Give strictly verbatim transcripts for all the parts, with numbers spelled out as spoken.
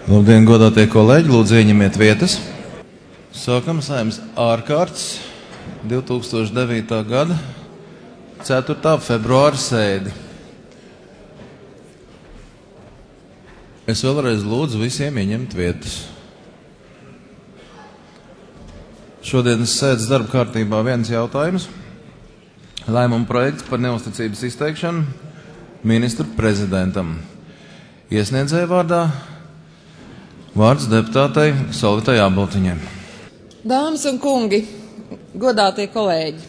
Labdien, godātie kolēģi, lūdzu ieņemiet vietas. Sākam Saeimas ārkārtas divi tūkstoši devītā gada ceturtā februāra sēdi. Es vēlreiz lūdzu visiem ieņemt vietas. Šodienas sēdes darba kārtībā viens jautājums. Lēmuma projekts par neusticības izteikšanu ministru prezidentam. Iesniedzēja vārdā vārds deputātei Solvitai Āboltiņai. Dāmas un kungi, godātie kolēģi,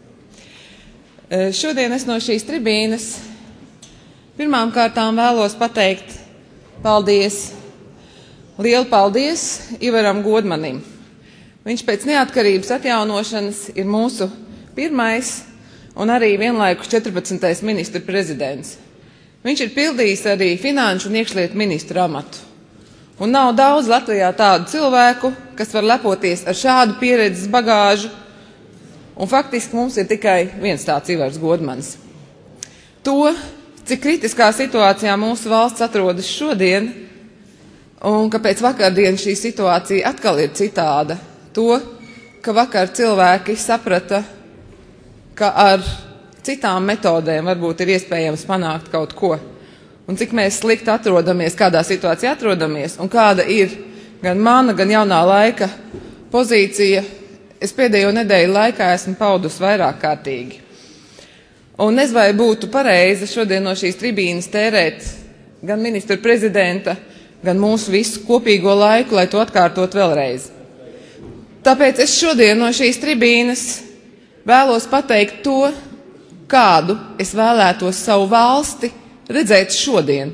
šodien es no šīs tribīnes pirmām kārtām vēlos pateikt paldies, lielu paldies Ivaram Godmanim. Viņš pēc neatkarības atjaunošanas ir mūsu pirmais un arī vienlaikus četrpadsmitais ministra prezidents. Viņš ir pildījis arī finanšu un iekšlietu ministru amatu. Un nav daudz Latvijā tādu cilvēku, kas var lepoties ar šādu pieredzes bagāžu, un faktiski mums ir tikai viens tāds Ivars Godmans. To, cik kritiskā situācijā mūsu valsts atrodas šodien, un kāpēc vakardien šī situācija atkal ir citāda, to, ka vakar cilvēki saprata, ka ar citām metodēm varbūt ir iespējams panākt kaut ko. Un cik mēs slikti atrodamies, kādā situācijā atrodamies, un kāda ir gan mana, gan jaunā laika pozīcija, es pēdējo nedēļu laikā esmu paudus vairāk kārtīgi. Un nezinu, vai būtu pareizi šodien no šīs tribīnes tērēt gan ministra prezidenta, gan mūsu visu kopīgo laiku, lai to atkārtot vēlreiz. Tāpēc es šodien no šīs tribīnes vēlos pateikt to, kādu es vēlētos savu valsti redzēt šodien.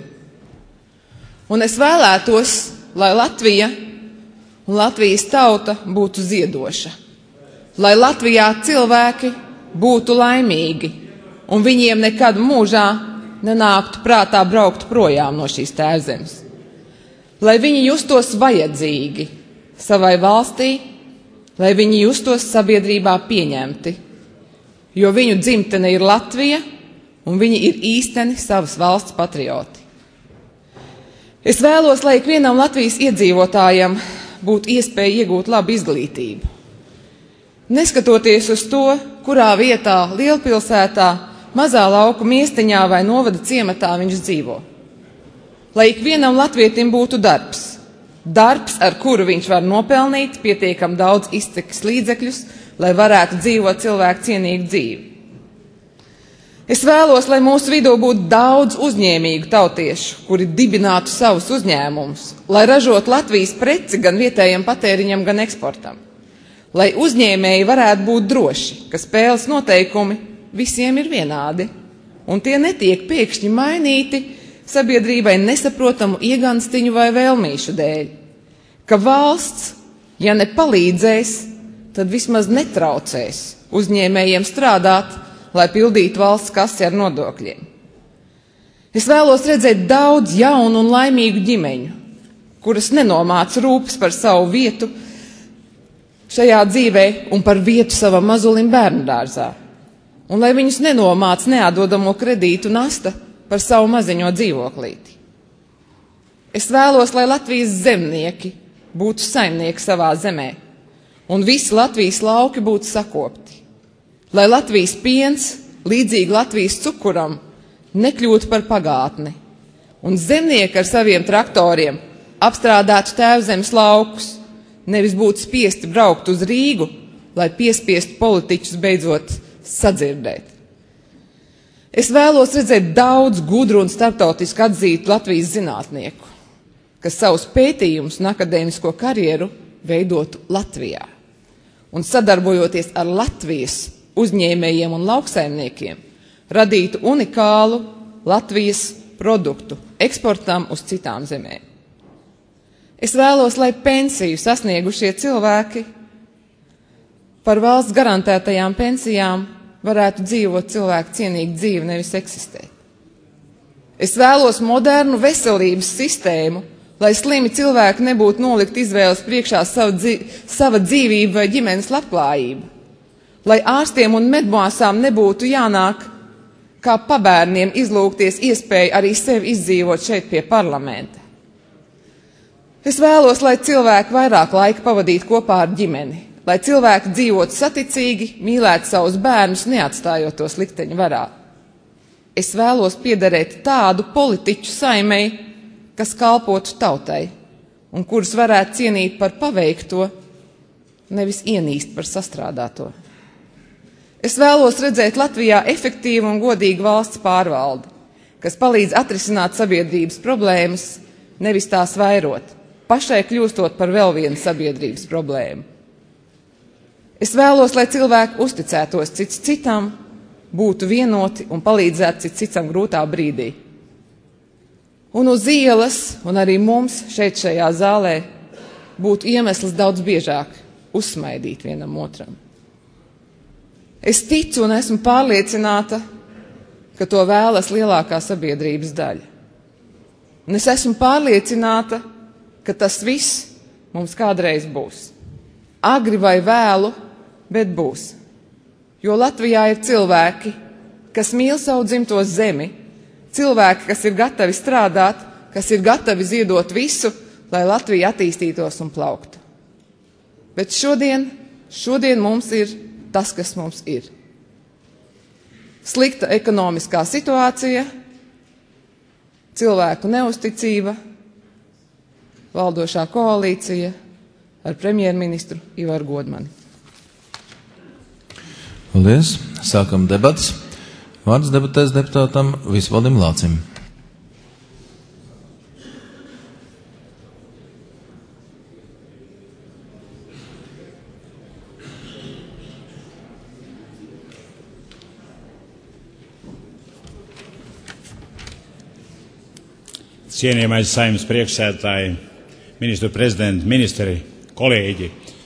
Un es vēlētos, lai Latvija un Latvijas tauta būtu ziedoša. Lai Latvijā cilvēki būtu laimīgi un viņiem nekad mūžā nenāktu prātā braukt projām no šīs tēvzemes. Lai viņi justos vajadzīgi savai valstī, lai viņi justos sabiedrībā pieņemti, jo viņu dzimtene ir Latvija, un viņi ir īsteni savas valsts patrioti. Es vēlos, lai ikvienam Latvijas iedzīvotājam būtu iespēja iegūt labu izglītību. Neskatoties uz to, kurā vietā, lielpilsētā, mazā lauku miestiņā vai novada ciematā viņš dzīvo. Lai ikvienam latvietim būtu darbs. Darbs, ar kuru viņš var nopelnīt pietiekam daudz iztikas līdzekļus, lai varētu dzīvot cilvēku cienīgu dzīvi. Es vēlos, lai mūsu vidū būtu daudz uzņēmīgu tautiešu, kuri dibinātu savus uzņēmumus, lai ražotu Latvijas preci gan vietējiem patēriņam, gan eksportam. Lai uzņēmēji varētu būt droši, ka spēles noteikumi visiem ir vienādi, un tie netiek pēkšņi mainīti sabiedrībai nesaprotamu ieganstiņu vai vēlmīšu dēļ. Ka valsts, ja ne palīdzēs, tad vismaz netraucēs uzņēmējiem strādāt, lai pildītu valsts kasi ar nodokļiem. Es vēlos redzēt daudz jaunu un laimīgu ģimeņu, kuras nenomāc rūpes par savu vietu šajā dzīvē un par vietu savam mazulim bērnu dārzā. Un lai viņus nenomāc neatdodamo kredītu nasta par savu maziņo dzīvoklīti. Es vēlos, lai Latvijas zemnieki būtu saimnieki savā zemē, un visi Latvijas lauki būtu sakopti. Lai Latvijas piens, līdzīgi Latvijas cukuram, nekļūtu par pagātni, un zemnieki ar saviem traktoriem apstrādātu tēvzemes laukus, nevis būtu spiesti braukt uz Rīgu, lai piespiestu politiķus beidzot sadzirdēt. Es vēlos redzēt daudz gudru un starptautiski atzītu Latvijas zinātnieku, kas savus pētījumus un akadēmisko karjeru veidotu Latvijā, un sadarbojoties ar Latvijas uzņēmējiem un lauksaimniekiem, radītu unikālu Latvijas produktu eksportam uz citām zemēm. Es vēlos, lai pensiju sasniegušie cilvēki par valsts garantētajām pensijām varētu dzīvot cilvēku cienīgu dzīvi, nevis eksistēt. Es vēlos modernu veselības sistēmu, lai slimi cilvēki nebūtu nolikt izvēles priekšā savu dzīvi, sava dzīvība vai ģimenes labklājība. Lai ārstiem un medmāsām nebūtu jānāk kā pabērniem izlūgties iespēju arī sevi izdzīvot šeit pie parlamenta. Es vēlos, lai cilvēki vairāk laika pavadītu kopā ar ģimeni, lai cilvēki dzīvotu saticīgi, mīlētu savus bērnus, neatstājot tos likteņu varā. Es vēlos piederēt tādu politiķu saimei, kas kalpotu tautai un kurus varētu cienīt par paveikto, nevis ienīst par sastrādāto. Es vēlos redzēt Latvijā efektīvu un godīgu valsts pārvaldi, kas palīdz atrisināt sabiedrības problēmas, nevis tās vairot, pašai kļūstot par vēl vienu sabiedrības problēmu. Es vēlos, lai cilvēki uzticētos cits citam, būtu vienoti un palīdzētu cits citam grūtā brīdī. Un uz ielas, un arī mums šeit šajā zālē, būtu iemesls daudz biežāk uzsmaidīt vienam otram. Es ticu un esmu pārliecināta, ka to vēlas lielākā sabiedrības daļa. Un es esmu pārliecināta, ka tas viss mums kādreiz būs. Agri vai vēlu, bet būs. Jo Latvijā ir cilvēki, kas mīl savu dzimto zemi, cilvēki, kas ir gatavi strādāt, kas ir gatavi ziedot visu, lai Latvija attīstītos un plauktu. Bet šodien, šodien mums ir tas, kas mums ir. Slikta ekonomiskā situācija, cilvēku neusticība, valdošā koalīcija ar premjerministru Ivaru Godmani. Paldies. Sākam debatas. Vārds debatēs deputātam Visvaldim Lācim. Cienījamais Saeimas priekšsēdētāji, ministru prezidenti, ministri, kolēģi.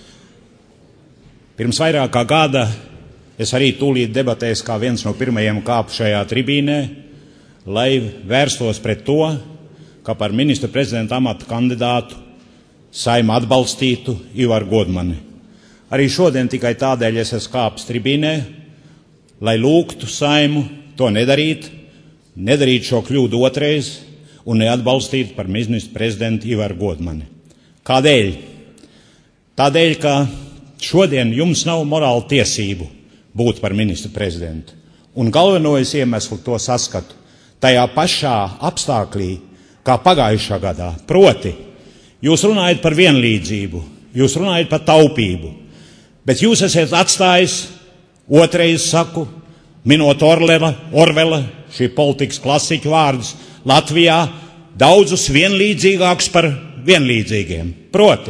Pirms vairāk kā gada es arī tūlīt debatēs kā viens no pirmajiem kāpu šajā tribīnē, lai vērstos pret to, ka par ministru prezidenta amata kandidātu Saeima atbalstītu Ivaru Godmani. Arī šodien tikai tādēļ es esmu kāpis tribīnē, lai lūgtu Saeimu to nedarīt, nedarīt šo kļūdu otrais, un neatbalstīt par ministru prezidentu Ivaru Godmani. Kādēļ? Tādēļ, ka šodien jums nav morāla tiesību būt par ministru prezidentu. Un galvenojas iemeslu to saskatu tajā pašā apstāklī, kā pagājušā gadā. Proti, jūs runājat par vienlīdzību, jūs runājat par taupību, bet jūs esat atstājis, otrais saku, minot Orvela, Orvela, šī politikas klasiķu vārdus, Latvijā daudzus vienlīdzīgākus par vienlīdzīgiem. Proti,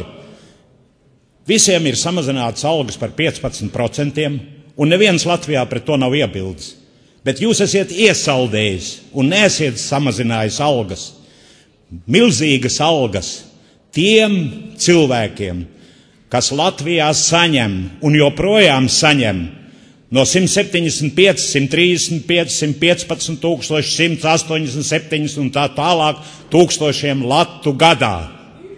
visiem ir samazināts algas par piecpadsmit procentiem, un neviens Latvijā pret to nav iebildes. Bet jūs esat iesaldējis un neesiet samazinājis algas, milzīgas algas tiem cilvēkiem, kas Latvijā saņem un joprojām saņem no simt septiņdesmit pieci, simt trīsdesmit pieci, simt piecpadsmit tūkstoši, simt astoņdesmit septiņi un tā tālāk tūkstošiem latu gadā.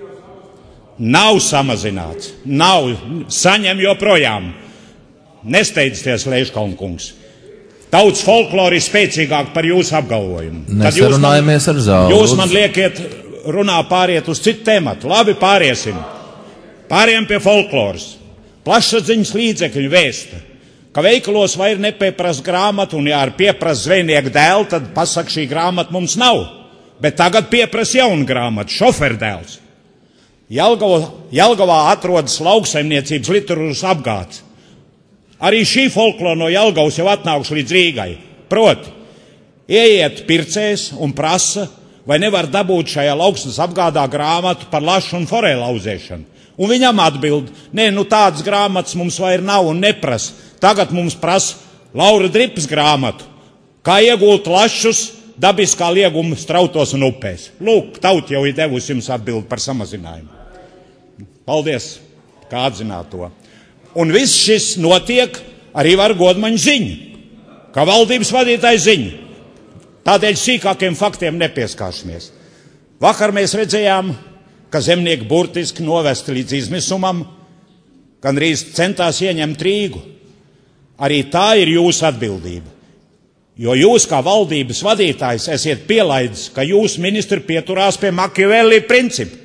Nav samazināts, nav, saņem joprojām. Nesteidzieties, Leiškalnkungs. Tautas folklori ir spēcīgāk par jūsu apgalvojumu. Nesarunājamies ar zāli. Jūs man liekiet runā pāriet uz citu tematu. Labi, pāriesim. Pāriem pie folkloras. Plašsaziņas līdzekļu vēsta, ka veikalos vairs nepieprasa grāmatu, un ja ar pieprasa zvejnieku dēlu, tad pasaka, šī grāmata mums nav. Bet tagad pieprasa jaunu grāmatu, šoferdēls. Jelgavā, Jelgavā atrodas lauksaimniecības literatūras apgāds. Arī šī folklora no Jelgavas jau atnākuši līdz Rīgai. Proti, ieiet pircējs un prasa, vai nevar dabūt šajā lauksnes apgādā grāmatu par lašu un forēlu auzēšanu. Un viņam atbild, nē, nu tādas grāmatas mums vairs nav un neprasa. Tagad mums prasa Laura Dripas grāmatu, kā iegūt lašus dabiskā lieguma strautos un upēs. Lūk, tauta jau ir devusi jums atbildi par samazinājumu. Paldies, kā atzināt to. Un viss šis notiek ar Ivaru Godmaņu ziņu, kā valdības vadītāju ziņu. Tādēļ sīkākiem faktiem nepieskāršamies. Vakar mēs redzējām, ka zemnieki burtiski novesti līdz izmisumam, gandrīz centās ieņemt Rīgu. Arī tā ir jūsu atbildība. Jo jūs kā valdības vadītājs esiet pielaidis, ka jūsu ministri pieturās pie Machiavelli principu.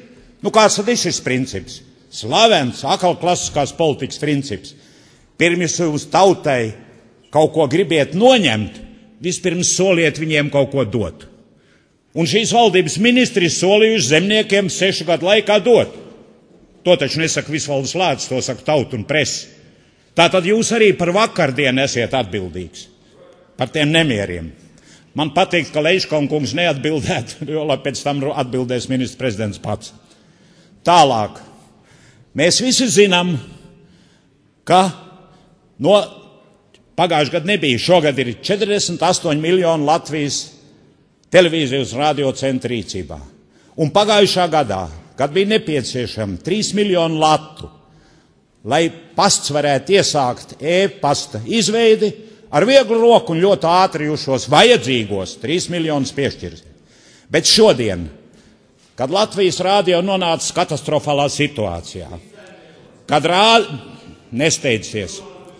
Nu, kāds tad ir šis princips? Slavens, akal klasiskās politikas princips. Pirms jūs tautai kaut ko gribiet noņemt, vispirms soliet viņiem kaut ko dot. Un šīs valdības ministri solījuši zemniekiem sešu gadu laikā dot. To taču nesaka Visvalds Lācis, to saka tauta un presa. Tātad jūs arī par vakardienu esiet atbildīgs. Par tiem nemieriem. Man patīk, ka Leiškonkungs neatbildētu, jo lai pēc tam atbildēs ministrs prezidents pats. Tālāk. Mēs visi zinām, ka no pagājušajā gadā nebija, šogad ir četrdesmit astoņi miljoni Latvijas televīzijas radio centra rīcībā. Un pagājušā gadā, kad bija nepieciešami trīs miljoni latu, lai pasts varētu iesākt e-pasta izveidi, ar vieglu roku un ļoti ātri jūs šos vajadzīgos trīs miljonus piešķirs. Bet šodien, kad Latvijas radio nonāca katastrofālā situācijā, kad rād... nesteidzies,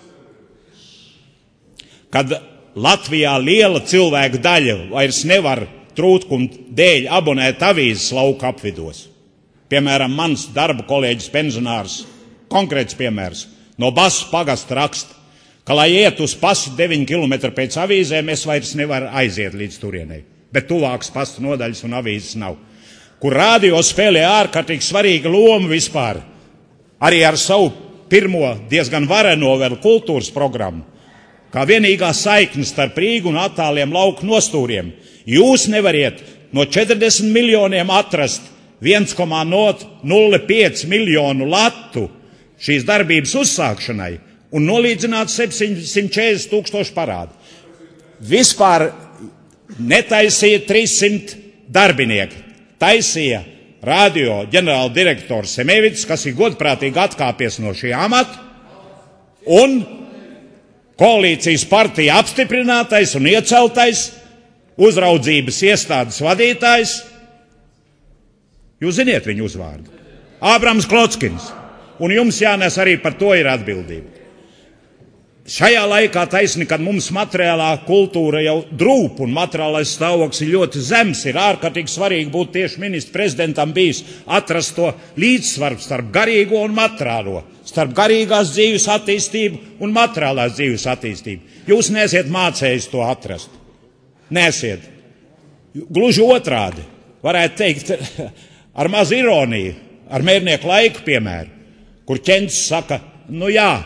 kad Latvijā liela cilvēku daļa vairs nevar trūkuma dēļ abonēt avīzes lauka apvidos. Piemēram, mans darba kolēģis pensionārs, konkrēts piemērs, no Basu pagasta raksta, ka, lai iet uz pasu deviņi kilometri pēc avīzēm, es vairs nevaru aiziet līdz turienei, bet tuvākas pasta nodaļas un avīzes nav. Kur radio spēlē ārkārtīgi svarīga loma vispār, arī ar savu pirmo diezgan vareno vēl kultūras programmu, kā vienīgā saikne starp Rīgu un attāliem lauku nostūriem. Jūs nevariet no četrdesmit miljoniem atrast viens komā nulle pieci miljonu latu šīs darbības uzsākšanai un nolīdzināt septiņsimt četrdesmit tūkstoši parādu. Vispār netaisīja trīssimt darbinieki. Taisīja radio ģenerāla direktors Semevits, kas ir godprātīgi atkāpies no šī amata, un koalīcijas partija apstiprinātais un ieceltais uzraudzības iestādes vadītājs. Jūs ziniet viņu uzvārdu. Ābrams Klotskins. Un jums jānes arī par to ir atbildība. Šajā laikā taisni, kad mums materiālā kultūra jau drūp un materiālais stāvoklis ir ļoti zems, ir ārkārtīgi svarīgi būt tieši ministra prezidentam bijis atrast to līdzsvaru starp garīgo un materiālo, starp garīgās dzīves attīstību un materiālās dzīves attīstību. Jūs neesiet mācējis to atrast. Neesiet. Gluži otrādi, varētu teikt, ar maz ironiju, ar mērnieku laiku piemēru, kur Ķencis saka, nu jā,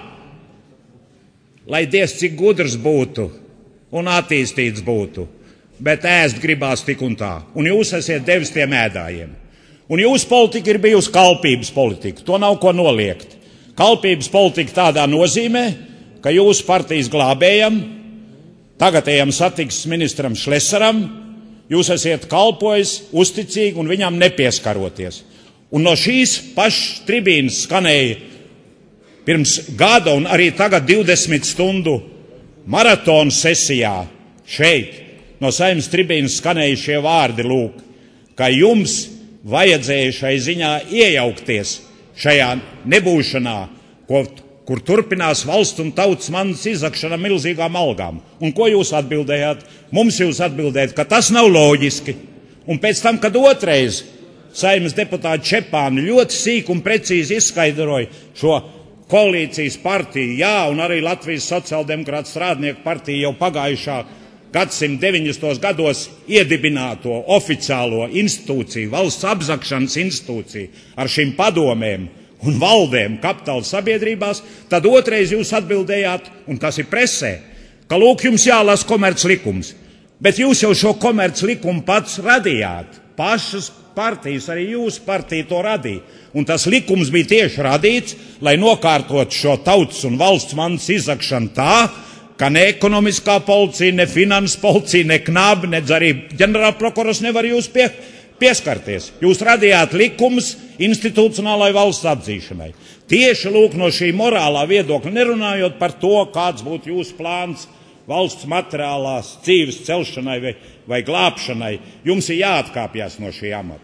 lai Dievs cik gudrs būtu un attīstīts būtu, bet ēst gribās tik un tā. Un jūs esat devis tiem ēdājiem. Un jūsu politika ir bijusi kalpības politika. To nav ko noliegt. Kalpības politika tādā nozīmē, ka jūsu partijas glābējam, tagadējam satiksmes ministram Šlesaram, jūs esat kalpojis uzticīgi un viņam nepieskaroties. Un no šīs pašas tribīnas skanēja pirms gada un arī tagad divdesmit stundu maratona sesijā šeit no Saeimas tribīnas skanēja šie vārdi lūk, ka jums vajadzēja šai ziņā iejaukties šajā nebūšanā, ko, kur turpinās valsts un tautas manas izakšana milzīgām algām. Un ko jūs atbildējāt? Mums jūs atbildējāt, ka tas nav loģiski. Un pēc tam, kad otrais Saeimas deputāti Čepāni ļoti sīk un precīzi izskaidroja šo koalīcijas partiju, jā, un arī Latvijas sociāldemokrātu strādnieku partiju jau pagājušā gadsimta deviņdesmitos gados iedibināto oficiālo institūciju, valsts apzakšanas institūciju ar šīm padomēm un valdēm kapitāla sabiedrībās, tad otrais jūs atbildējāt, un tas ir presē, ka lūk jums jālas komerc likums. Bet jūs jau šo komerc likumu pats radījāt. Pašas partijas, arī jūsu partija to radīja. Un tas likums bija tieši radīts, lai nokārtot šo tautas un valsts manas izakšanu tā, ka ne ekonomiskā policija, ne finanses policija, ne knabi, ne arī ģenerālprokurors nevar jūs pie, pieskarties. Jūs radījāt likumus institucionālai valsts atzīšanai. Tieši lūk no šī morālā viedokļa, nerunājot par to, kāds būtu jūsu plāns valsts materiālās dzīves celšanai vai, vai glābšanai, jums ir jāatkāpjas no šī amata.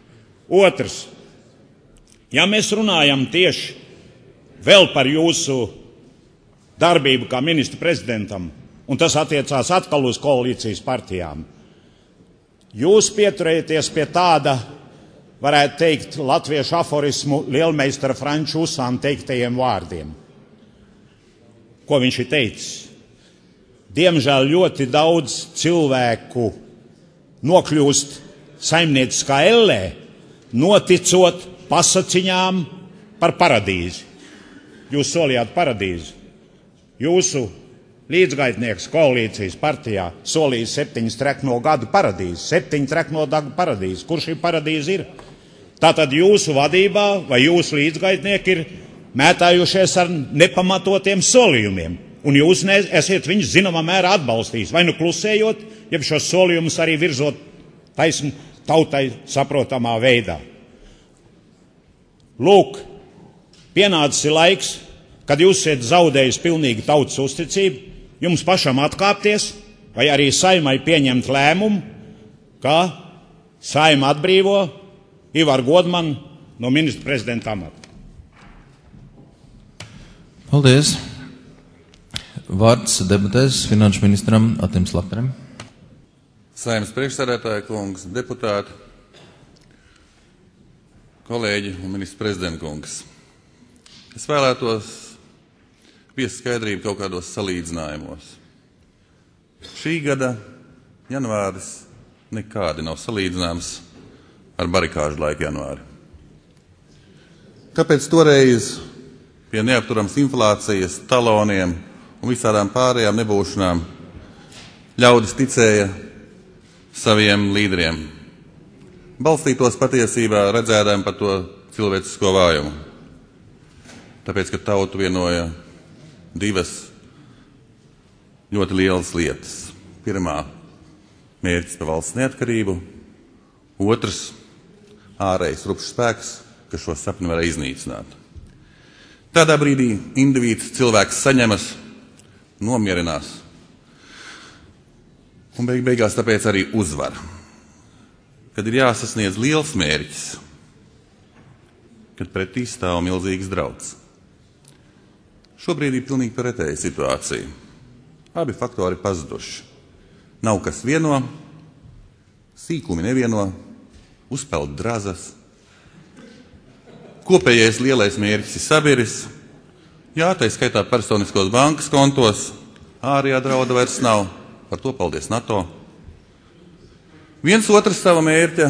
Otrs, ja mēs runājam tieši vēl par jūsu darbību kā ministra prezidentam, un tas attiecās atkal uz koalīcijas partijām, jūs pieturēties pie tāda varētu teikt latviešu aforismu lielmeistara Franču Usāna teiktajiem vārdiem. Ko viņš ir teicis? Diemžēl ļoti daudz cilvēku nokļūst saimnieciskā ellē, noticot pasaciņām par paradīzi. Jūs solījāt paradīzi. Jūsu līdzgaitnieks koalīcijas partijā solīja septiņas trekno gadu paradīzi. Septiņu trekno gadu paradīzi. Kur šī paradīze ir? Tātad jūsu vadībā vai jūsu līdzgaitnieki ir mētājušies ar nepamatotiem solījumiem. Un jūs ne, esiet viņus zināmā mērā atbalstījis. Vai nu klusējot, jeb šos solījumus arī virzot taisn tautai saprotamā veidā. Lūk, pienācis ir laiks, kad jūs esat zaudējis pilnīgi tautas uzticību, jums pašam atkāpties, vai arī Saimai pieņemt lēmumu, ka Saima atbrīvo Ivaru Godmanu no ministra prezidenta amata. Paldies. Vārds debatēs finanšu ministram Attim Slapterim. Saeimas priekšsēdētāja kungs, deputāti, kolēģi un ministra prezidenta kungs. Es vēlētos viest skaidrību kaut kādos salīdzinājumos. Šī gada janvāris nekādi nav salīdzināms ar barikāžu laiku janvāri. Kāpēc toreiz pie neapturams inflācijas, taloniem un visādām pārējām nebūšanām ļaudis ticēja saviem līderiem? Balstītos patiesībā redzēdām par to cilvēcisko vājumu. Tāpēc, ka tautu vienoja divas ļoti lielas lietas. Pirmā – mērķis par valsts neatkarību. Otrs – ārējais rupšs spēks, kas šo sapni varēja iznīcināt. Tādā brīdī indivīds cilvēks saņemas, nomierinās un beig beigās tāpēc arī uzvar. Kad ir jāsasniedz liels mērķis, kad pretī stāv milzīgs drauds. Šobrīd ir pilnīgi pretēja situācija. Abi faktori pazuduši. Nav kas vieno, sīkumi nevieno, uzpeld drazas. Kopējais lielais mērķis ir sabiris. Jā, tai skaitā personiskos bankas kontos, ārējā drauda vairs nav, par to paldies NATO. Viens otrs sava mērķa,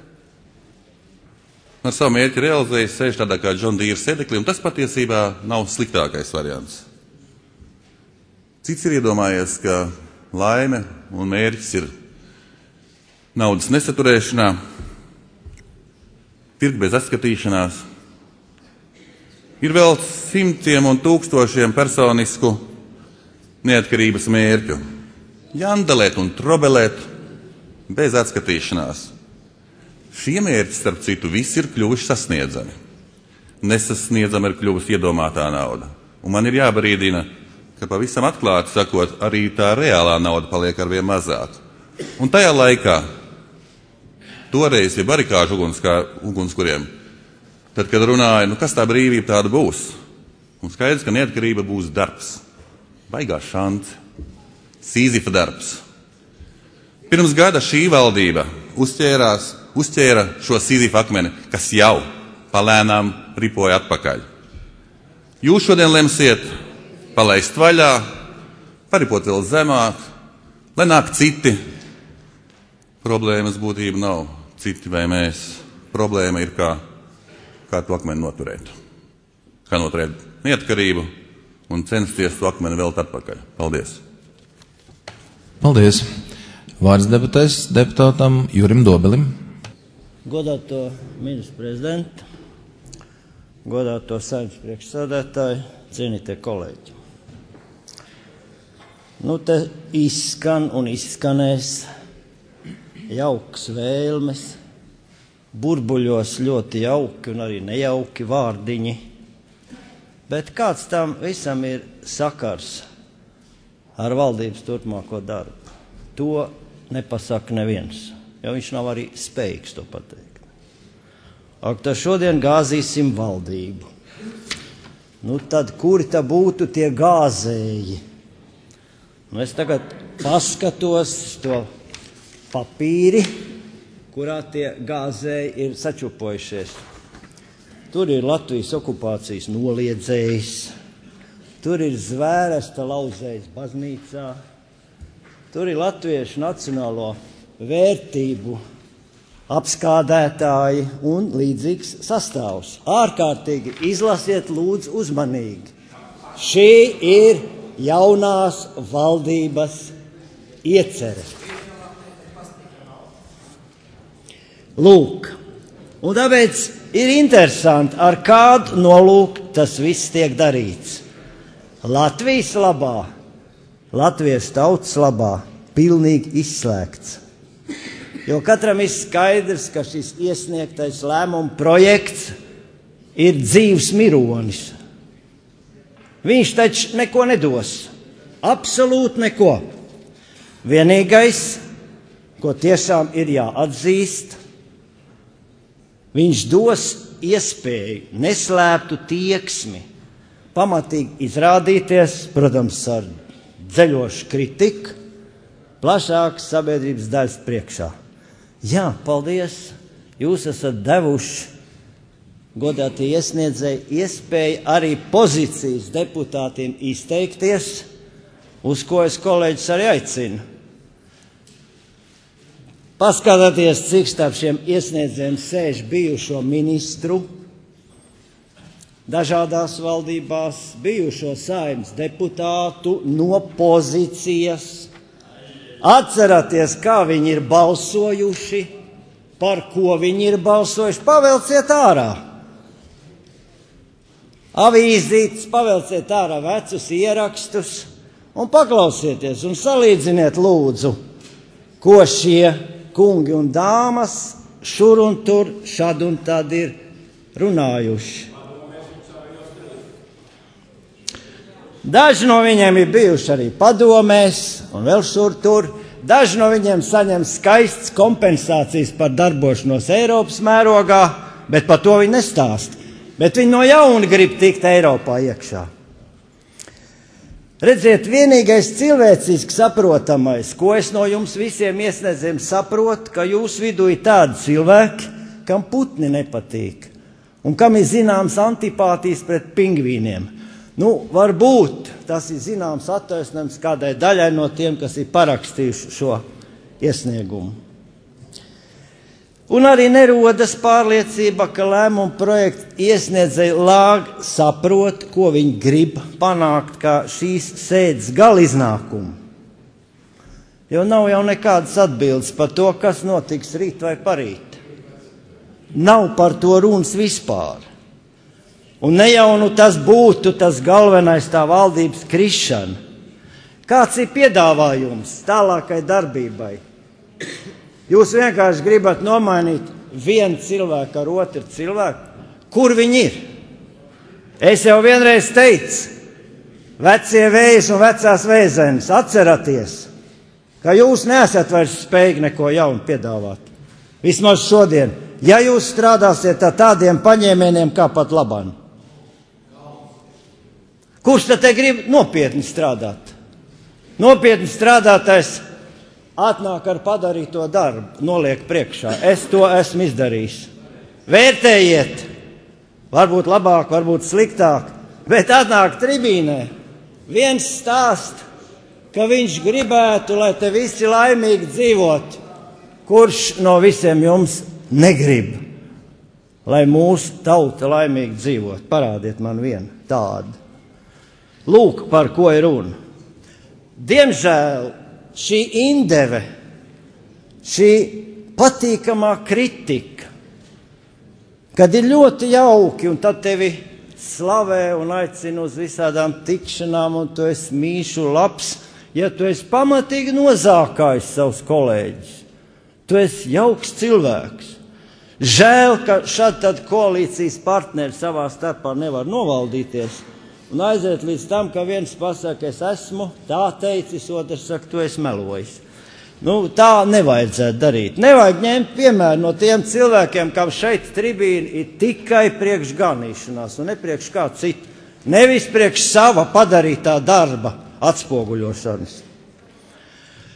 ar savu mērķi realizējis, sēž tādā kā John Deere sēdeklī, un tas patiesībā nav sliktākais variants. Cits ir iedomājies, ka laime un mērķis ir naudas nesaturēšanā, pirkt bez atskatīšanās. Ir vēl simtiem un tūkstošiem personisku neatkarības mērķu. Jandelēt un trobelēt bez atskatīšanās. Šie mērķi, starp citu, visi ir kļuvuši sasniedzami. Nesasniedzama ir kļuvusi iedomātā nauda. Un man ir jābarīdina, ka pavisam atklāti sakot, arī tā reālā nauda paliek arvien mazāk. Un tajā laikā, toreiz pie barikāžu ugunskuriem, tad, kad runāja, nu kas tā brīvība tāda būs? Un skaidrs, ka neatkarība būs darbs. Baigā šance. Sīzifa darbs. Pirms gada šī valdība uzķērās, uzķēra šo Sīzifa akmeni, kas jau palēnām ripoja atpakaļ. Jūs šodien lemsiet palaist vaļā, paripot vēl zemāk, lai nāk citi. Problēmas būtība nav citi vai mēs. Problēma ir, kā, kā to akmeni noturēt. Kā noturēt neatkarību un censties to akmeni velt atpakaļ. Paldies. Paldies. Vārds debatēs deputātam Jurim Dobelim. Godāto ministru prezidentu, godāto Saeimas priekšsēdētāju, cienītie kolēģi. Nu te izskan un izskanēs jauks vēlmes, burbuļos ļoti jauki un arī nejauki vārdiņi, bet kāds tam visam ir sakars ar valdības turpmāko darbu? To nepasaka neviens, jo viņš nav arī spējīgs to pateikt. Ak, tad šodien gāzīsim valdību. Nu tad kuri tā būtu tie gāzēji? Nu es tagad paskatos to papīri, kurā tie gāzēji ir sačupojušies. Tur ir Latvijas okupācijas noliedzējs, tur ir zvērsta lauzējs baznīcā, tur ir latviešu nacionālo vērtību apskādētāji un līdzīgs sastāvs. Ārkārtīgi izlasiet lūdzu uzmanīgi. Šī ir jaunās valdības iecere. Lūk, un tāpēc ir interesanti, ar kādu nolūku tas viss tiek darīts. Latvijas labā, latviešu tautas labā, pilnīgi izslēgts. Jo katram ir skaidrs, ka šis iesniegtais lēmuma projekts ir dzīvs mironis. Viņš taču neko nedos. Absolūti neko. Vienīgais, ko tiešām ir jāatzīst, viņš dos iespēju neslēptu tieksmi pamatīgi izrādīties, protams, ar dzeļošu kritiku, plašākas sabiedrības daļas priekšā. Jā, paldies, jūs esat devuši, godātie iesniedzēji, iespēju arī pozīcijas deputātiem izteikties, uz ko es kolēģis arī aicinu. Paskatieties, cik starp šiem iesniedzējiem sēž bijušo ministru, dažādās valdībās, bijušo Saeimas deputātu no pozīcijas. Atcerieties, kā viņi ir balsojuši, par ko viņi ir balsojuši, pavelciet ārā. Avīzītes, pavelciet ārā vecus ierakstus un paklausieties un salīdziniet lūdzu, ko šie kungi un dāmas šur un tur, šad un tad ir runājuši. Daži no viņiem ir bijuši arī padomēs un vēl šur tur. Daži no viņiem saņem skaistas kompensācijas par darbošanos Eiropas mērogā, bet par to viņi nestāst. Bet viņi no jauna grib tikt Eiropā iekšā. Redziet, vienīgais cilvēciski saprotamais, ko es no jums visiem iesniedzējiem saprotu, ka jūsu vidū ir tādi cilvēki, kam putni nepatīk un kam ir zināms antipātijas pret pingvīniem. Nu, varbūt tas ir zināms attaisnojums kādai daļai no tiem, kas ir parakstījuši šo iesniegumu. Un arī nerodas pārliecība, ka lēmuma projekta iesniedzēji lāgi saprot, ko viņi grib panākt kā šīs sēdes galiznākumu. Jo nav jau nekādas atbildes par to, kas notiks rīt vai parīt. Nav par to runas vispār. Un ne jau nu tas būtu tas galvenais tā valdības krišana. Kāds ir piedāvājums tālākai darbībai? Jūs vienkārši gribat nomainīt vienu cilvēku ar otru cilvēku? Kur viņi ir? Es jau vienreiz teicu, vecie vējas un vecās vēzenes, atceraties, ka jūs neesat vairs spējīgi neko jaunu piedāvāt. Vismaz šodien, ja jūs strādāsiet ar tādiem paņēmieniem kā pat labāk. Kurš tad te grib nopietni strādāt? Nopietni strādātais atnāk ar padarīto darbu, noliek priekšā. Es to esmu izdarījis. Vērtējiet, varbūt labāk, varbūt sliktāk, bet atnāk tribīnē. Viens stāst, ka viņš gribētu, lai te visi laimīgi dzīvot. Kurš no visiem jums negrib, lai mūsu tauta laimīgi dzīvot? Parādiet man vienu tādu. Lūk, par ko ir runa. Diemžēl šī indeve, šī patīkamā kritika, kad ir ļoti jauki un tad tevi slavē un aicina uz visādām tikšanām un tu esi mīšu labs, ja tu esi pamatīgi nozākājis savus kolēģus. Tu esi jauks cilvēks. Žēl, ka šad tad koalīcijas partneri savā starpā nevar novaldīties un aiziet līdz tam, ka viens pasaka, es esmu tā teicis, otrs saka, tu esi melojis. Nu, tā nevajadzētu darīt. Nevajag ņemt piemēru no tiem cilvēkiem, kam šeit tribīna ir tikai priekš ganīšanās un ne priekš kā citu. Nevis priekš sava padarītā darba atspoguļošanas.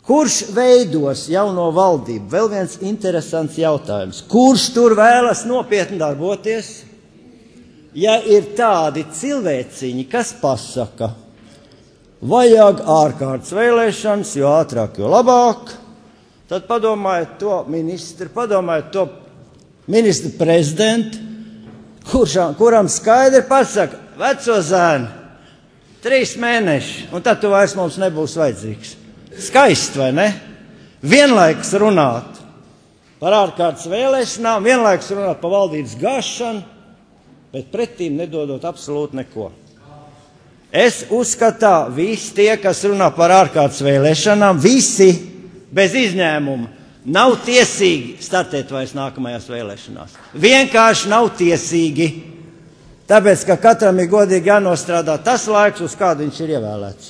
Kurš veidos jauno valdību? Vēl viens interesants jautājums. Kurš tur vēlas nopietni darboties? Ja ir tādi cilvēciņi, kas pasaka, vajag ārkārtas vēlēšanas, jo ātrāk, jo labāk, tad padomājiet to ministru, padomājiet to ministru prezidentu, kuršām, kuram skaidri pasaka, veco zēnu, trīs mēneši, un tad tu vairs mums nebūs vajadzīgs. Skaisti, vai ne? Vienlaikus runāt par ārkārtas vēlēšanām, vienlaikus runāt par valdības gāšanu, bet pretīm nedodot absolūti neko. Es uzskatā, visi tie, kas runā par ārkārtas vēlēšanām, visi bez izņēmuma nav tiesīgi startēt vairs nākamajās vēlēšanās. Vienkārši nav tiesīgi, tāpēc, ka katram ir godīgi jānostrādā tas laiks, uz kādu viņš ir ievēlēts.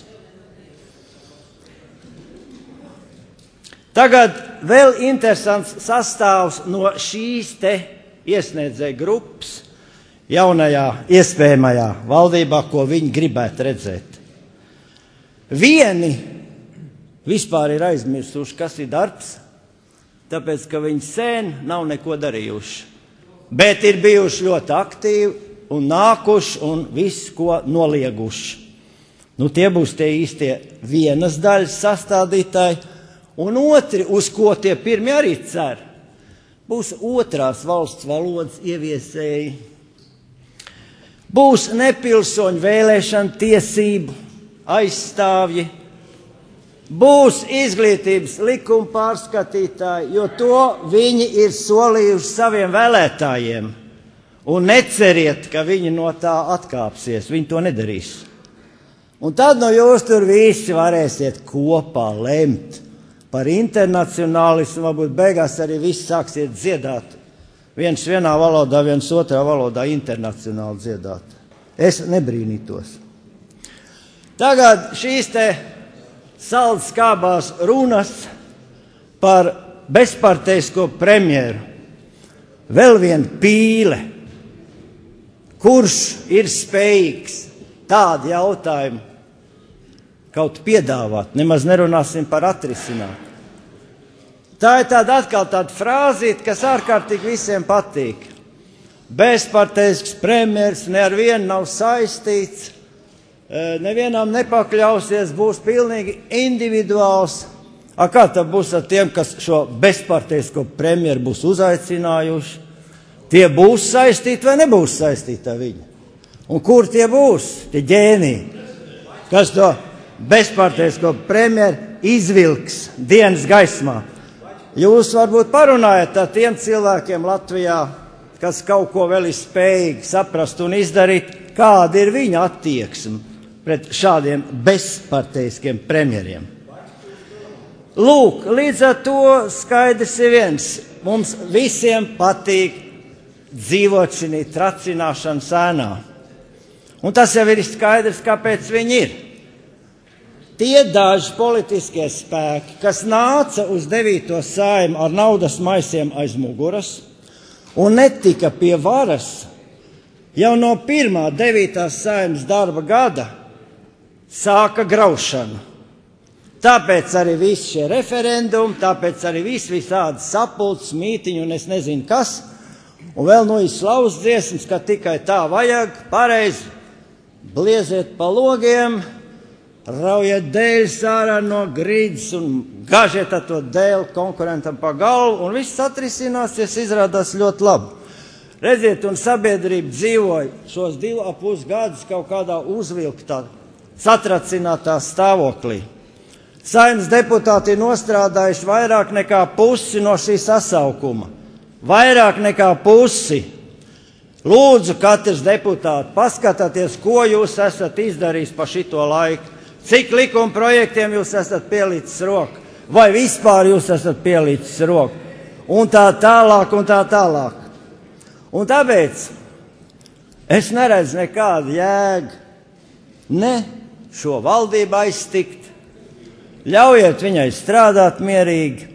Tagad vēl interesants sastāvs no šīs te iesniedzēju grupas jaunajā iespējamajā valdībā, ko viņi gribētu redzēt. Vieni vispār ir aizmirsuši, kas ir darbs, tāpēc, ka viņi sen nav neko darījuši. Bet ir bijuši ļoti aktīvi un nākuši un visu, ko nolieguši. Nu, tie būs tie īstie vienas daļas sastādītāji, un otri, uz ko tie pirmi arī cer, būs otrās valsts valodas ieviesēji, būs nepilsoņu vēlēšana tiesību aizstāvji, būs izglītības likuma pārskatītāji, jo to viņi ir solījuši saviem vēlētājiem. Un neceriet, ka viņi no tā atkāpsies, viņi to nedarīs. Un tad no jūs tur visi varēsiet kopā lemt par internacionālismu, varbūt beigās arī viss sāksiet dziedāt. Viens vienā valodā, viens otrā valodā internacionāli dziedāt. Es nebrīnītos. Tagad šīs te salds skābās runas par bezparteisko premjeru. Vēl viena pīle. Kurš ir spējīgs tādu jautājumu kaut piedāvāt? Nemaz nerunāsim par atrisināt. Tā ir tāda atkal tāda frāzīte, kas ārkārtīgi visiem patīk. Bezparteisks premjers ne ar vienu nav saistīts, nevienam nepakļausies, būs pilnīgi individuāls. A kā tad būs ar tiem, kas šo bezparteisko premjeru būs uzaicinājuši? Tie būs saistīti vai nebūs saistīti ar viņu? Un kur tie būs? Tie ģēniji, kas to bezparteisko premjeru izvilks dienas gaismā. Jūs varbūt parunājat ar tiem cilvēkiem Latvijā, kas kaut ko vēl ir spējīgi saprast un izdarīt, kāda ir viņa attieksme pret šādiem bezparteiskiem premjeriem. Lūk, līdz ar to skaidrs ir viens. Mums visiem patīk dzīvot šī tracināšanas ēnā. Un tas jau ir skaidrs, kāpēc viņi ir. Tie daži politiskie spēki, kas nāca uz devīto Saeimu ar naudas maisiem aiz muguras un netika pie varas, jau no pirmā devītās Saeimas darba gada sāka graušanu. Tāpēc arī visi šie referendumi, tāpēc arī visi visādi sapulces, mītiņi un es nezinu kas, un vēl no izslavas dziesmas, ka tikai tā vajag, pareizi, blieziet pa logiem, raujiet dēļus ārā no grīdas un gažiet ar to dēli konkurentam pa galvu, un viss atrisināsies, izrādās ļoti labi. Redziet, un sabiedrība dzīvoja šos divu ap pus gadus kaut kādā uzvilktā, satracinātā stāvoklī. Saeimas deputāti ir nostrādājuši vairāk nekā pusi no šī sasaukuma. Vairāk nekā pusi. Lūdzu, katrs deputāts, paskatieties, ko jūs esat izdarījis pa šito laiku. Cik likuma projektiem jūs esat pielicis roku? Vai vispār jūs esat pielicis roku? Un tā tālāk, un tā tālāk. Un tāpēc es neredzu nekādu jēgu ne šo valdību aiztikt, ļaujiet viņai strādāt mierīgi,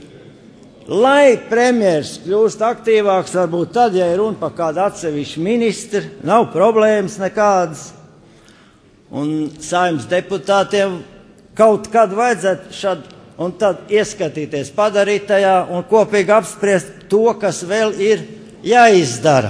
lai premjers kļūst aktīvāks, varbūt tad, ja ir runa par kādu atsevišķu ministru, nav problēmas nekādas. Un Saeimas deputātiem kaut kad vajadzētu šādu un tad ieskatīties padarītajā un kopīgi apspriest to, kas vēl ir jāizdara.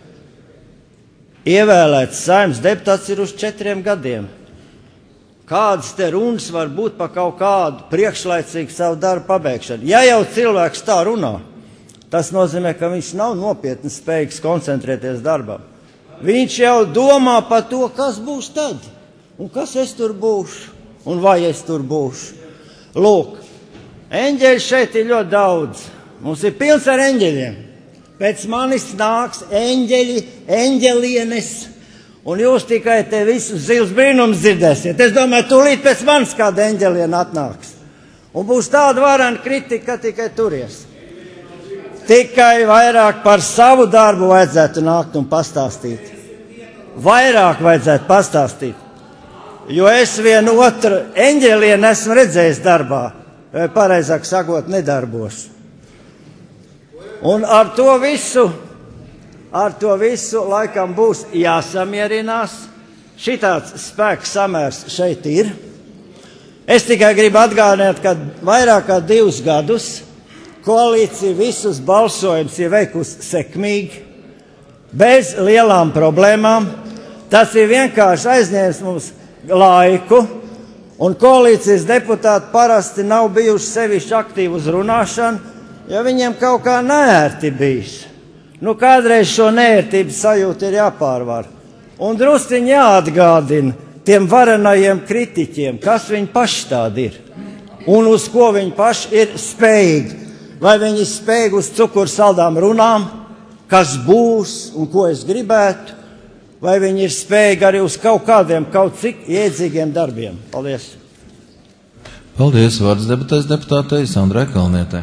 Ievēlēts Saeimas deputāts ir uz četriem gadiem. Kādas te runas var būt par kaut kādu priekšlaicīgu savu darbu pabeigšanu? Ja jau cilvēks tā runā, tas nozīmē, ka viņš nav nopietni spējīgs koncentrēties darbam. Viņš jau domā par to, kas būs tad, un kas es tur būšu, un vai es tur būšu. Lūk, eņģeļi šeit ir ļoti daudz. Mums ir pilns ar eņģeļiem. Pēc manis nāks eņģeļi, eņģelienes, un jūs tikai te visus zils brīnums dzirdēsiet. Es domāju, tūlīt pēc manis kāda eņģeliena atnāks. Un būs tāda varena kritika, ka tikai turies. Tikai vairāk par savu darbu vajadzētu nākt un pastāstīt. Vairāk vajadzētu pastāstīt. Jo es vienu otru eņģelienu esmu redzējis darbā, vai pareizāk sakot, nedarbos. Un ar to visu, ar to visu laikam būs jāsamierinās. Šitāds spēks samērs šeit ir. Es tikai gribu atgādināt, ka vairāk kā divus gadus koalīcija visus balsojumus ir veikusi sekmīgi, bez lielām problēmām. Tas ir vienkārši aizņēmis mums laiku, un koalīcijas deputāti parasti nav bijuši sevišķi aktīvi uz runāšanu, jo viņiem kaut kā neērti bijis. Nu, kādreiz šo neērtības sajūtu ir jāpārvar. Un drusciņi jāatgādina tiem varenajiem kritiķiem, kas viņi paši tādi ir, un uz ko viņi paši ir spējīgi. Vai viņi ir spējīgi uz cukuru saldām runām, kas būs un ko es gribētu, vai viņi ir spējīgi arī uz kaut kādiem, kaut cik iedzīgiem darbiem. Paldies! Paldies! Vārds debatēs deputātei Sandrai Kalnietei.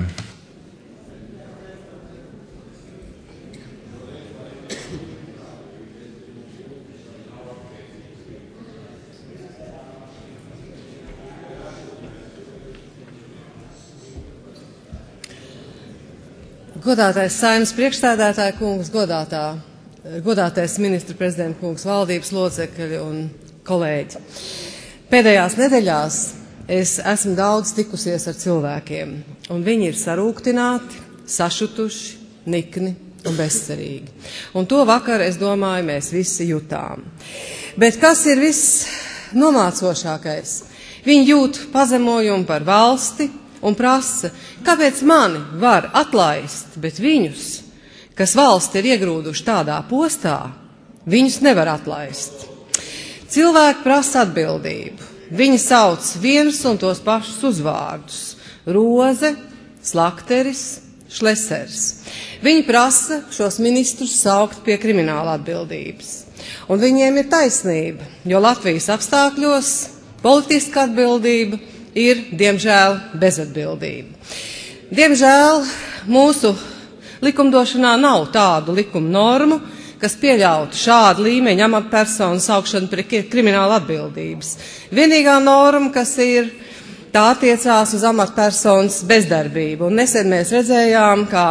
Godātais Saeimas priekšsēdētāja kungs, godātā, godātais ministra prezidenta kungs, valdības locekļi un kolēģi. Pēdējās nedēļās es esmu daudz tikusies ar cilvēkiem, un viņi ir sarūktināti, sašutuši, nikni un bezcerīgi. Un to vakar, es domāju, mēs visi jutām. Bet kas ir viss nomācošākais? Viņi jūt pazemojumu par valsti un prasa, kāpēc mani var atlaist, bet viņus, kas valsti ir iegrūduši tādā postā, viņus nevar atlaist. Cilvēki prasa atbildību. Viņi sauc vienus un tos pašus uzvārdus – Roze, Slakteris, Šlesers. Viņi prasa šos ministrus saukt pie krimināla atbildības. Un viņiem ir taisnība, jo Latvijas apstākļos politiska atbildība ir, diemžēl, bezatbildība. Diemžēl mūsu likumdošanā nav tādu likuma normu, kas pieļautu šādu līmeņu amatpersonu saukšanu pie krimināla atbildības. Vienīgā norma, kas ir, tā attiecās uz amatpersonas bezdarbību. Un nesen mēs redzējām, kā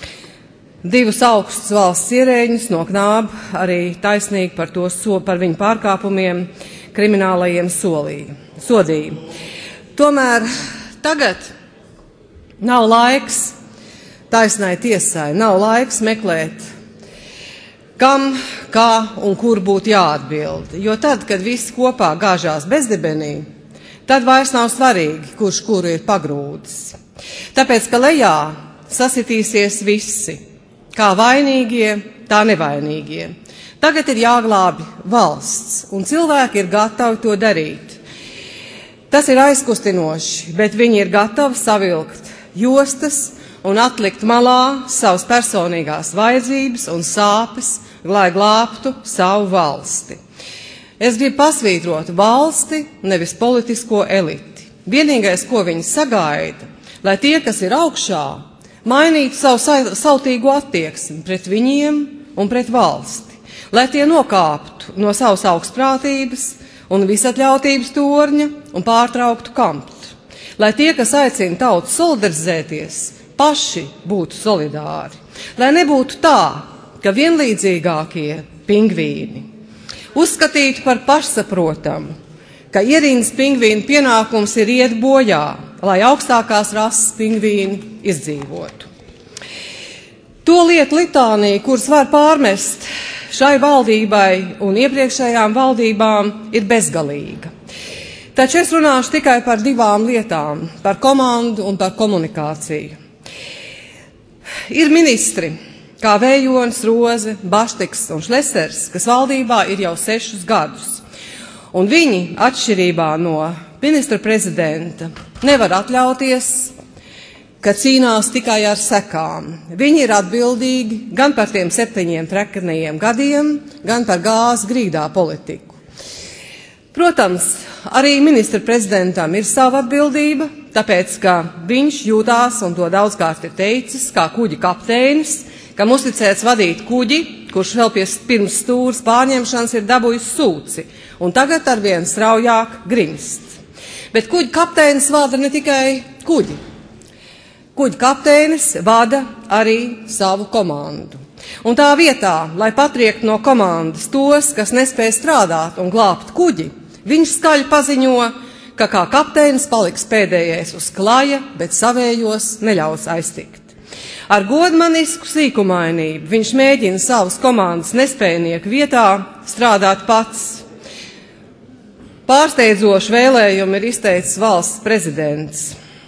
divus augstus valsts ierēģņus no Knāba arī taisnīgi par, to, par viņu pārkāpumiem kriminālajiem solīja, sodīja. Tomēr tagad nav laiks taisnai tiesai, nav laiks meklēt, kam, kā un kur būtu jāatbild. Jo tad, kad visi kopā gāžās bezdibenī, tad vairs nav svarīgi, kurš kuru ir pagrūdis. Tāpēc, ka lejā sasitīsies visi, kā vainīgie, tā nevainīgie. Tagad ir jāglābi valsts, un cilvēki ir gatavi to darīt. Tas ir aizkustinoši, bet viņi ir gatavi savilkt jostas un atlikt malā savas personīgās vajadzības un sāpes, lai glābtu savu valsti. Es gribu pasvītrot valsti, nevis politisko eliti. Vienīgais, ko viņi sagaida, lai tie, kas ir augšā, mainītu savu sautīgo attieksmi pret viņiem un pret valsti, lai tie nokāptu no savas augstprātības un visatļautības torņa un pārtrauktu kamptu. Lai tie, kas aicina tautu solidarizēties, paši būtu solidāri. Lai nebūtu tā, ka vienlīdzīgākie pingvīni uzskatītu par pašsaprotamu, ka ierindas pingvīnu pienākums ir iet bojā, lai augstākās rases pingvīni izdzīvotu. To lietu litānija, kuras var pārmest šai valdībai un iepriekšējām valdībām, ir bezgalīga. Taču es runāšu tikai par divām lietām, par komandu un par komunikāciju. Ir ministri, kā Vējonis, Roze, Baštiks un Šlesers, kas valdībā ir jau sešus gadus. Un viņi, atšķirībā no ministra prezidenta, nevar atļauties, ka cīnās tikai ar sekām. Viņi ir atbildīgi gan par tiem septiņiem trekanajiem gadiem, gan par gāzes grīdā politiku. Protams, arī ministra prezidentam ir sava atbildība, tāpēc, ka viņš jūtās, un to daudzkārt ir teicis, kā kuģi kapteinis, kam uzticēts vadīt kuģi, kurš vēl pie pirms stūras pārņemšanas ir dabūjis sūci, un tagad arvien straujāk grimst. Bet kuģi kapteinis vada ne tikai kuģi. Kuģi kapteinis vada arī savu komandu. Un tā vietā, lai patriektu no komandas tos, kas nespēj strādāt un glābt kuģi, viņš skaļi paziņo, ka kā kapteinis paliks pēdējais uz klaja, bet savējos neļaus aiztikt. Ar godmanisku sīkumainību viņš mēģina savas komandas nespējnieku vietā strādāt pats. Pārsteidzošu vēlējumu ir izteicis valsts prezidents.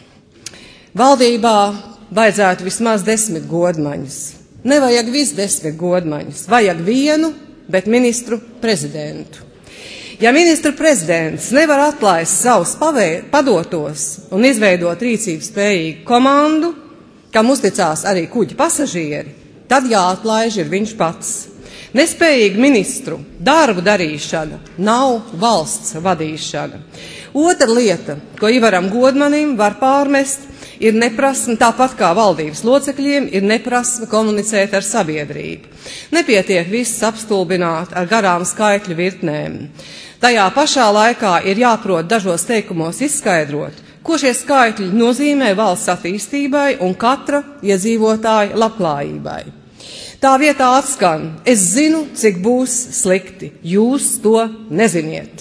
Valdībā vajadzētu vismaz desmit godmaņus. Nevajag visu desmit godmaņus, vajag vienu, bet ministru prezidentu. Ja ministra prezidents nevar atlaist savus pavē, padotos un izveidot rīcības spējīgu komandu, kam uzticās arī kuģa pasažieri, tad jāatlaiž ir viņš pats. Nespējīgu ministru darbu darīšana nav valsts vadīšana. Otra lieta, ko Ivaram Godmanim var pārmest, ir neprasme, tāpat kā valdības locekļiem, ir neprasme komunicēt ar sabiedrību. Nepietiek viss apstulbināt ar garām skaitļu virtnēm. Tajā pašā laikā ir jāprot dažos teikumos izskaidrot, ko šie skaitļi nozīmē valsts attīstībai un katra iedzīvotāja labklājībai. Tā vietā atskan, es zinu, cik būs slikti, jūs to neziniet.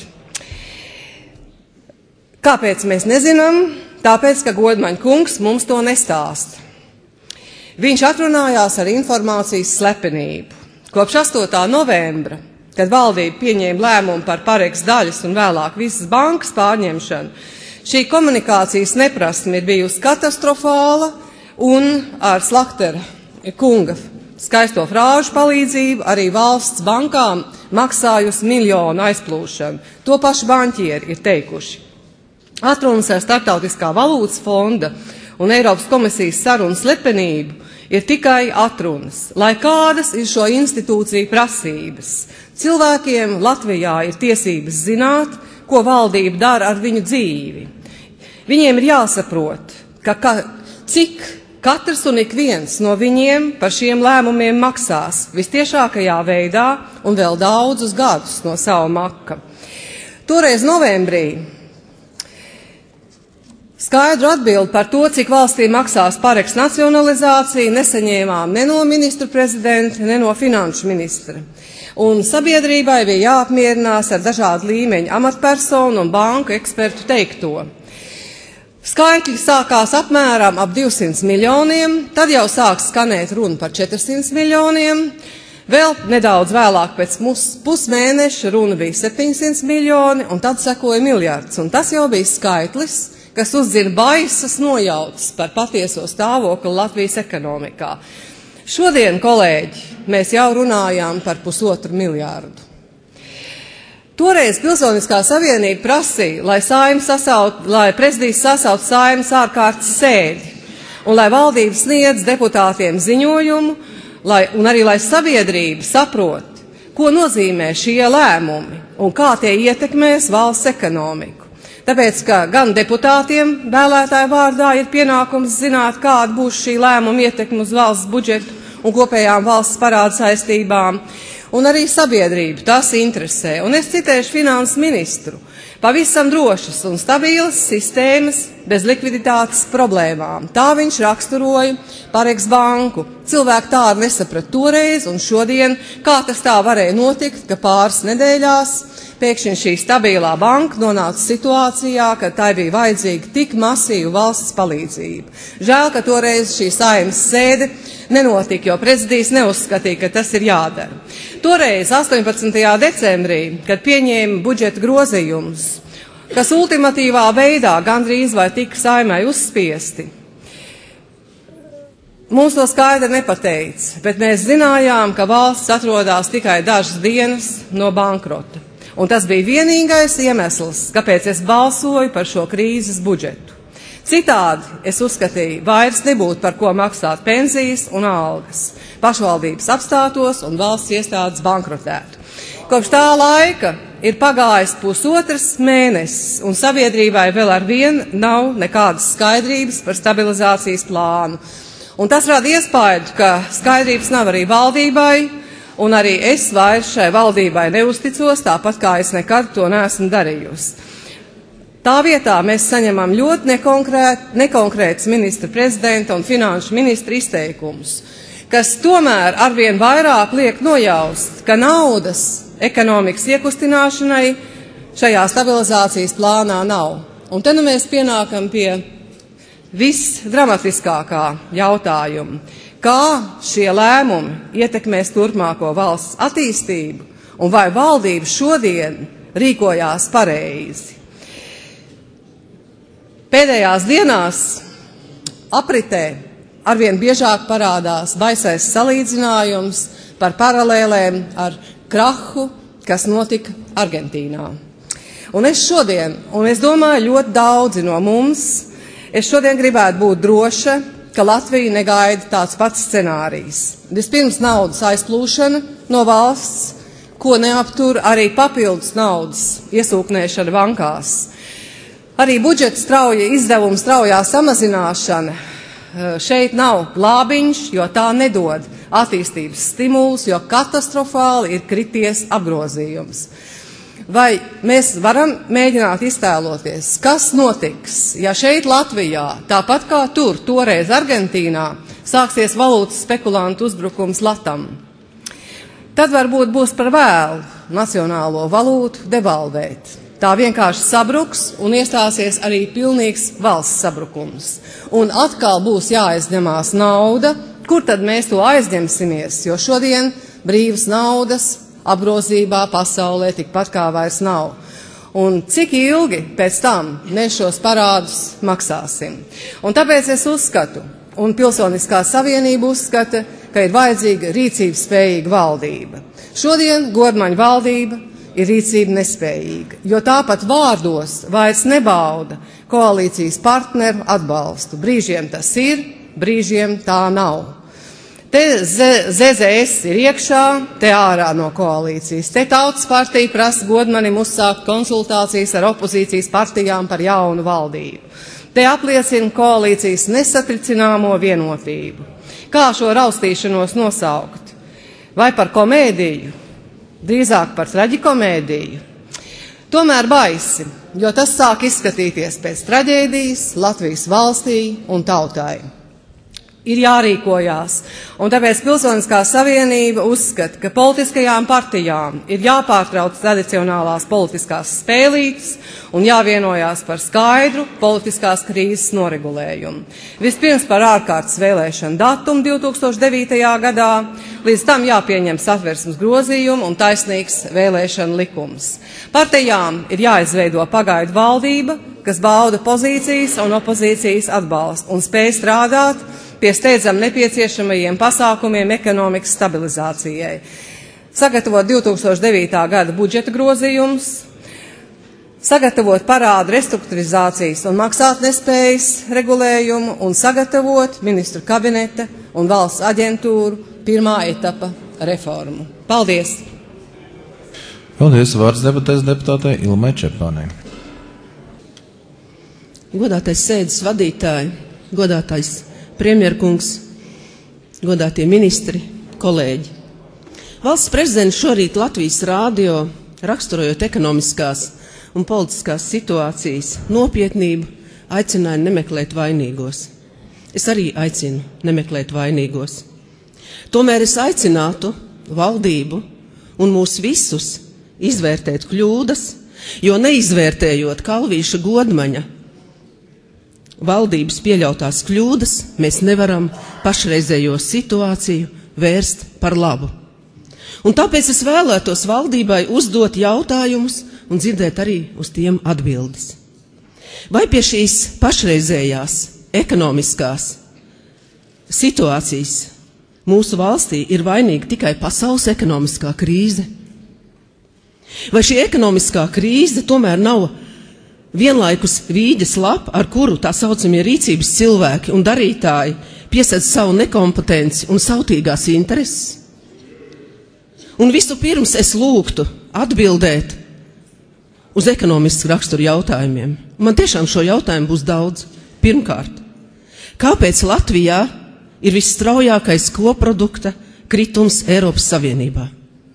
Kāpēc mēs nezinām? Tāpēc, ka Godmaņa kungs mums to nestāsta. Viņš atrunājās ar informācijas slepenību. Kopš astotā novembra, kad valdība pieņēma lēmumu par Pareks daļas un vēlāk visas bankas pārņemšanu, šī komunikācijas neprasme ir bijusi katastrofāla un ar Slaktera kunga skaisto frāžu palīdzību arī valsts bankām maksājusi miljonu aizplūšanu. To paši banķieri ir teikuši. Atrunas ar Startautiskā valūtas fonda un Eiropas komisijas sarunu slepenību ir tikai atrunas, lai kādas ir šo institūciju prasības. Cilvēkiem Latvijā ir tiesības zināt, ko valdība dara ar viņu dzīvi. Viņiem ir jāsaprot, ka, ka cik katrs un ik viens no viņiem par šiem lēmumiem maksās vistiešākajā veidā un vēl daudzus gadus no sava maka. Toreiz novembrī skaidru atbildi par to, cik valstī maksās Pareks nacionalizācija, nesaņēmām ne no ministra prezidenta, ne no finanšu ministra. Un sabiedrībai bija jāapmierinās ar dažādu līmeņu amatpersonu un banku ekspertu teikto. Skaitļi sākās apmēram ap divsimt miljoniem, tad jau sāks skanēt runa par četrsimt miljoniem, vēl nedaudz vēlāk pēc pusmēneša runa bija septiņsimt miljoni, un tad sekoja miljards, un tas jau bija skaitlis, kas uzzina baisas nojautas par patieso stāvokli Latvijas ekonomikā. Šodien, kolēģi, mēs jau runājām par pusotru miljārdu. Toreiz Pilsoniskā savienība prasīja, lai, sasaut, lai prezidijs sasauc Saeimas ārkārtas sēdi un lai valdība sniedz deputātiem ziņojumu lai, un arī lai sabiedrība saprot, ko nozīmē šie lēmumi un kā tie ietekmēs valsts ekonomiku. Tāpēc, ka gan deputātiem vēlētāju vārdā ir pienākums zināt, kāda būs šī lēmuma ietekme uz valsts budžetu un kopējām valsts parāda saistībām, un arī sabiedrību tas interesē. Un es citēšu finanses ministru. Pavisam drošas un stabilas sistēmas bez likviditātes problēmām. Tā viņš raksturoja Pareks banku. Cilvēki tā nesaprat toreiz un šodien, kā tas tā varēja notikt, ka pāris nedēļās pēkšņi šī stabilā banka nonāca situācijā, ka tai bija vajadzīga tik masīva valsts palīdzība. Žēl, ka toreiz šī Saeimas sēde nenotika, jo prezidijs neuzskatīja, ka tas ir jādara. Toreiz, astoņpadsmitajā decembrī, kad pieņēma budžeta grozījumus, kas ultimatīvā veidā gandrīz vai tika Saeimai uzspiesti, mums to skaidri nepateica, bet mēs zinājām, ka valsts atrodas tikai dažas dienas no bankrota. Un tas bija vienīgais iemesls, kāpēc es balsoju par šo krīzes budžetu. Citādi es uzskatīju, vairs nebūtu par ko maksāt pensijas un algas. Pašvaldības apstātos un valsts iestādes bankrotētu. Kopš tā laika ir pagājis pusotrs mēnesis, un sabiedrībai vēl ar vienu nav nekādas skaidrības par stabilizācijas plānu. Un tas rada iespēju, ka skaidrības nav arī valdībai, un arī es vairs šai valdībai neusticos, tāpat kā es nekad to neesmu darījusi. Tā vietā mēs saņemam ļoti nekonkrēt, nekonkrētus ministra prezidenta un finanšu ministra izteikumus, kas tomēr arvien vairāk liek nojaust, ka naudas ekonomikas iekustināšanai šajā stabilizācijas plānā nav. Un te nu mēs pienākam pie visdramatiskākā jautājuma. Kā šie lēmumi ietekmēs turpmāko valsts attīstību un vai valdība šodien rīkojās pareizi? Pēdējās dienās apritē arvien biežāk parādās baisais salīdzinājums par paralēlēm ar krahu, kas notika Argentīnā. Un es šodien, un es domāju ļoti daudzi no mums, es šodien gribētu būt droša, ka Latvija negaida tāds pats scenārijs. Vispirms naudas aizplūšana no valsts, ko neaptur arī papildus naudas iesūknēšana bankās. Arī budžeta strauja izdevuma straujā samazināšana šeit nav glābiņš, jo tā nedod attīstības stimulus, jo katastrofāli ir krities apgrozījums. Vai mēs varam mēģināt iztēloties, kas notiks, ja šeit Latvijā, tāpat kā tur, toreiz Argentīnā, sāksies valūtas spekulantu uzbrukums latam? Tad varbūt būs par vēlu nacionālo valūtu devalvēt. Tā vienkārši sabruks un iestāsies arī pilnīgs valsts sabrukums. Un atkal būs jāaizņemās nauda, kur tad mēs to aizņemsimies, jo šodien brīvas naudas apgrozībā pasaulē tikpat kā vairs nav. Un cik ilgi pēc tam mēs šos parādus maksāsim? Un tāpēc es uzskatu, un Pilsoniskā savienība uzskata, ka ir vajadzīga rīcības spējīga valdība. Šodien Godmaņa valdība ir rīcība nespējīga, jo tāpat vārdos vairs nebauda koalīcijas partneru atbalstu. Brīžiem tas ir, brīžiem tā nav. Te Z Z S ir iekšā, te ārā no koalīcijas. Te Tautas partija prasa Godmanim uzsākt konsultācijas ar opozīcijas partijām par jaunu valdību. Te apliecina koalīcijas nesatricināmo vienotību. Kā šo raustīšanos nosaukt? Vai par komēdiju? Drīzāk par traģikomēdiju? Tomēr baisi, jo tas sāk izskatīties pēc traģēdijas Latvijas valstī un tautai. Ir jārīkojās, un tāpēc Pilsoniskā savienība uzskata, ka politiskajām partijām ir jāpārtrauc tradicionālās politiskās spēlītes un jāvienojās par skaidru politiskās krīzes noregulējumu. Vispirms par ārkārtas vēlēšanu datumu divi tūkstoši devītajā gadā, līdz tam jāpieņem Satversmes grozījumu un taisnīgs vēlēšanu likums. Partijām ir jāizveido pagaidu valdība, kas bauda pozīcijas un opozīcijas atbalstu un spēj strādāt pie steidzam nepieciešamajiem pasākumiem ekonomikas stabilizācijai. Sagatavot divi tūkstoši devītā gada budžeta grozījumus, sagatavot parādu restruktūrizācijas un maksātnespējas regulējumu un sagatavot ministru kabineta un valsts aģentūru pirmā etapa reformu. Paldies! Paldies! Vārds debatēs deputātei Ilmai Čepānei. Godātais sēdes vadītāji, godātais premjerkungs, godātie ministri, kolēģi. Valsts prezidents šorīt Latvijas rādio, raksturojot ekonomiskās un politiskās situācijas nopietnību, aicināja nemeklēt vainīgos. Es arī aicinu nemeklēt vainīgos. Tomēr es aicinātu valdību un mūs visus izvērtēt kļūdas, jo neizvērtējot Kalvīša Godmaņa valdības pieļautās kļūdas, mēs nevaram pašreizējo situāciju vērst par labu. Un tāpēc es vēlētos valdībai uzdot jautājumus un dzirdēt arī uz tiem atbildes. Vai pie šīs pašreizējās ekonomiskās situācijas mūsu valstī ir vainīga tikai pasaules ekonomiskā krīze? Vai šī ekonomiskā krīze tomēr nav vienlaikus vīģes lapa, ar kuru tā saucamie rīcības cilvēki un darītāji piesedz savu nekompetenci un sautīgās intereses? Un visu pirms es lūgtu atbildēt uz ekonomisku raksturu jautājumiem. Man tiešām šo jautājumu būs daudz. Pirmkārt, kāpēc Latvijā ir visstraujākais koprodukta kritums Eiropas Savienībā?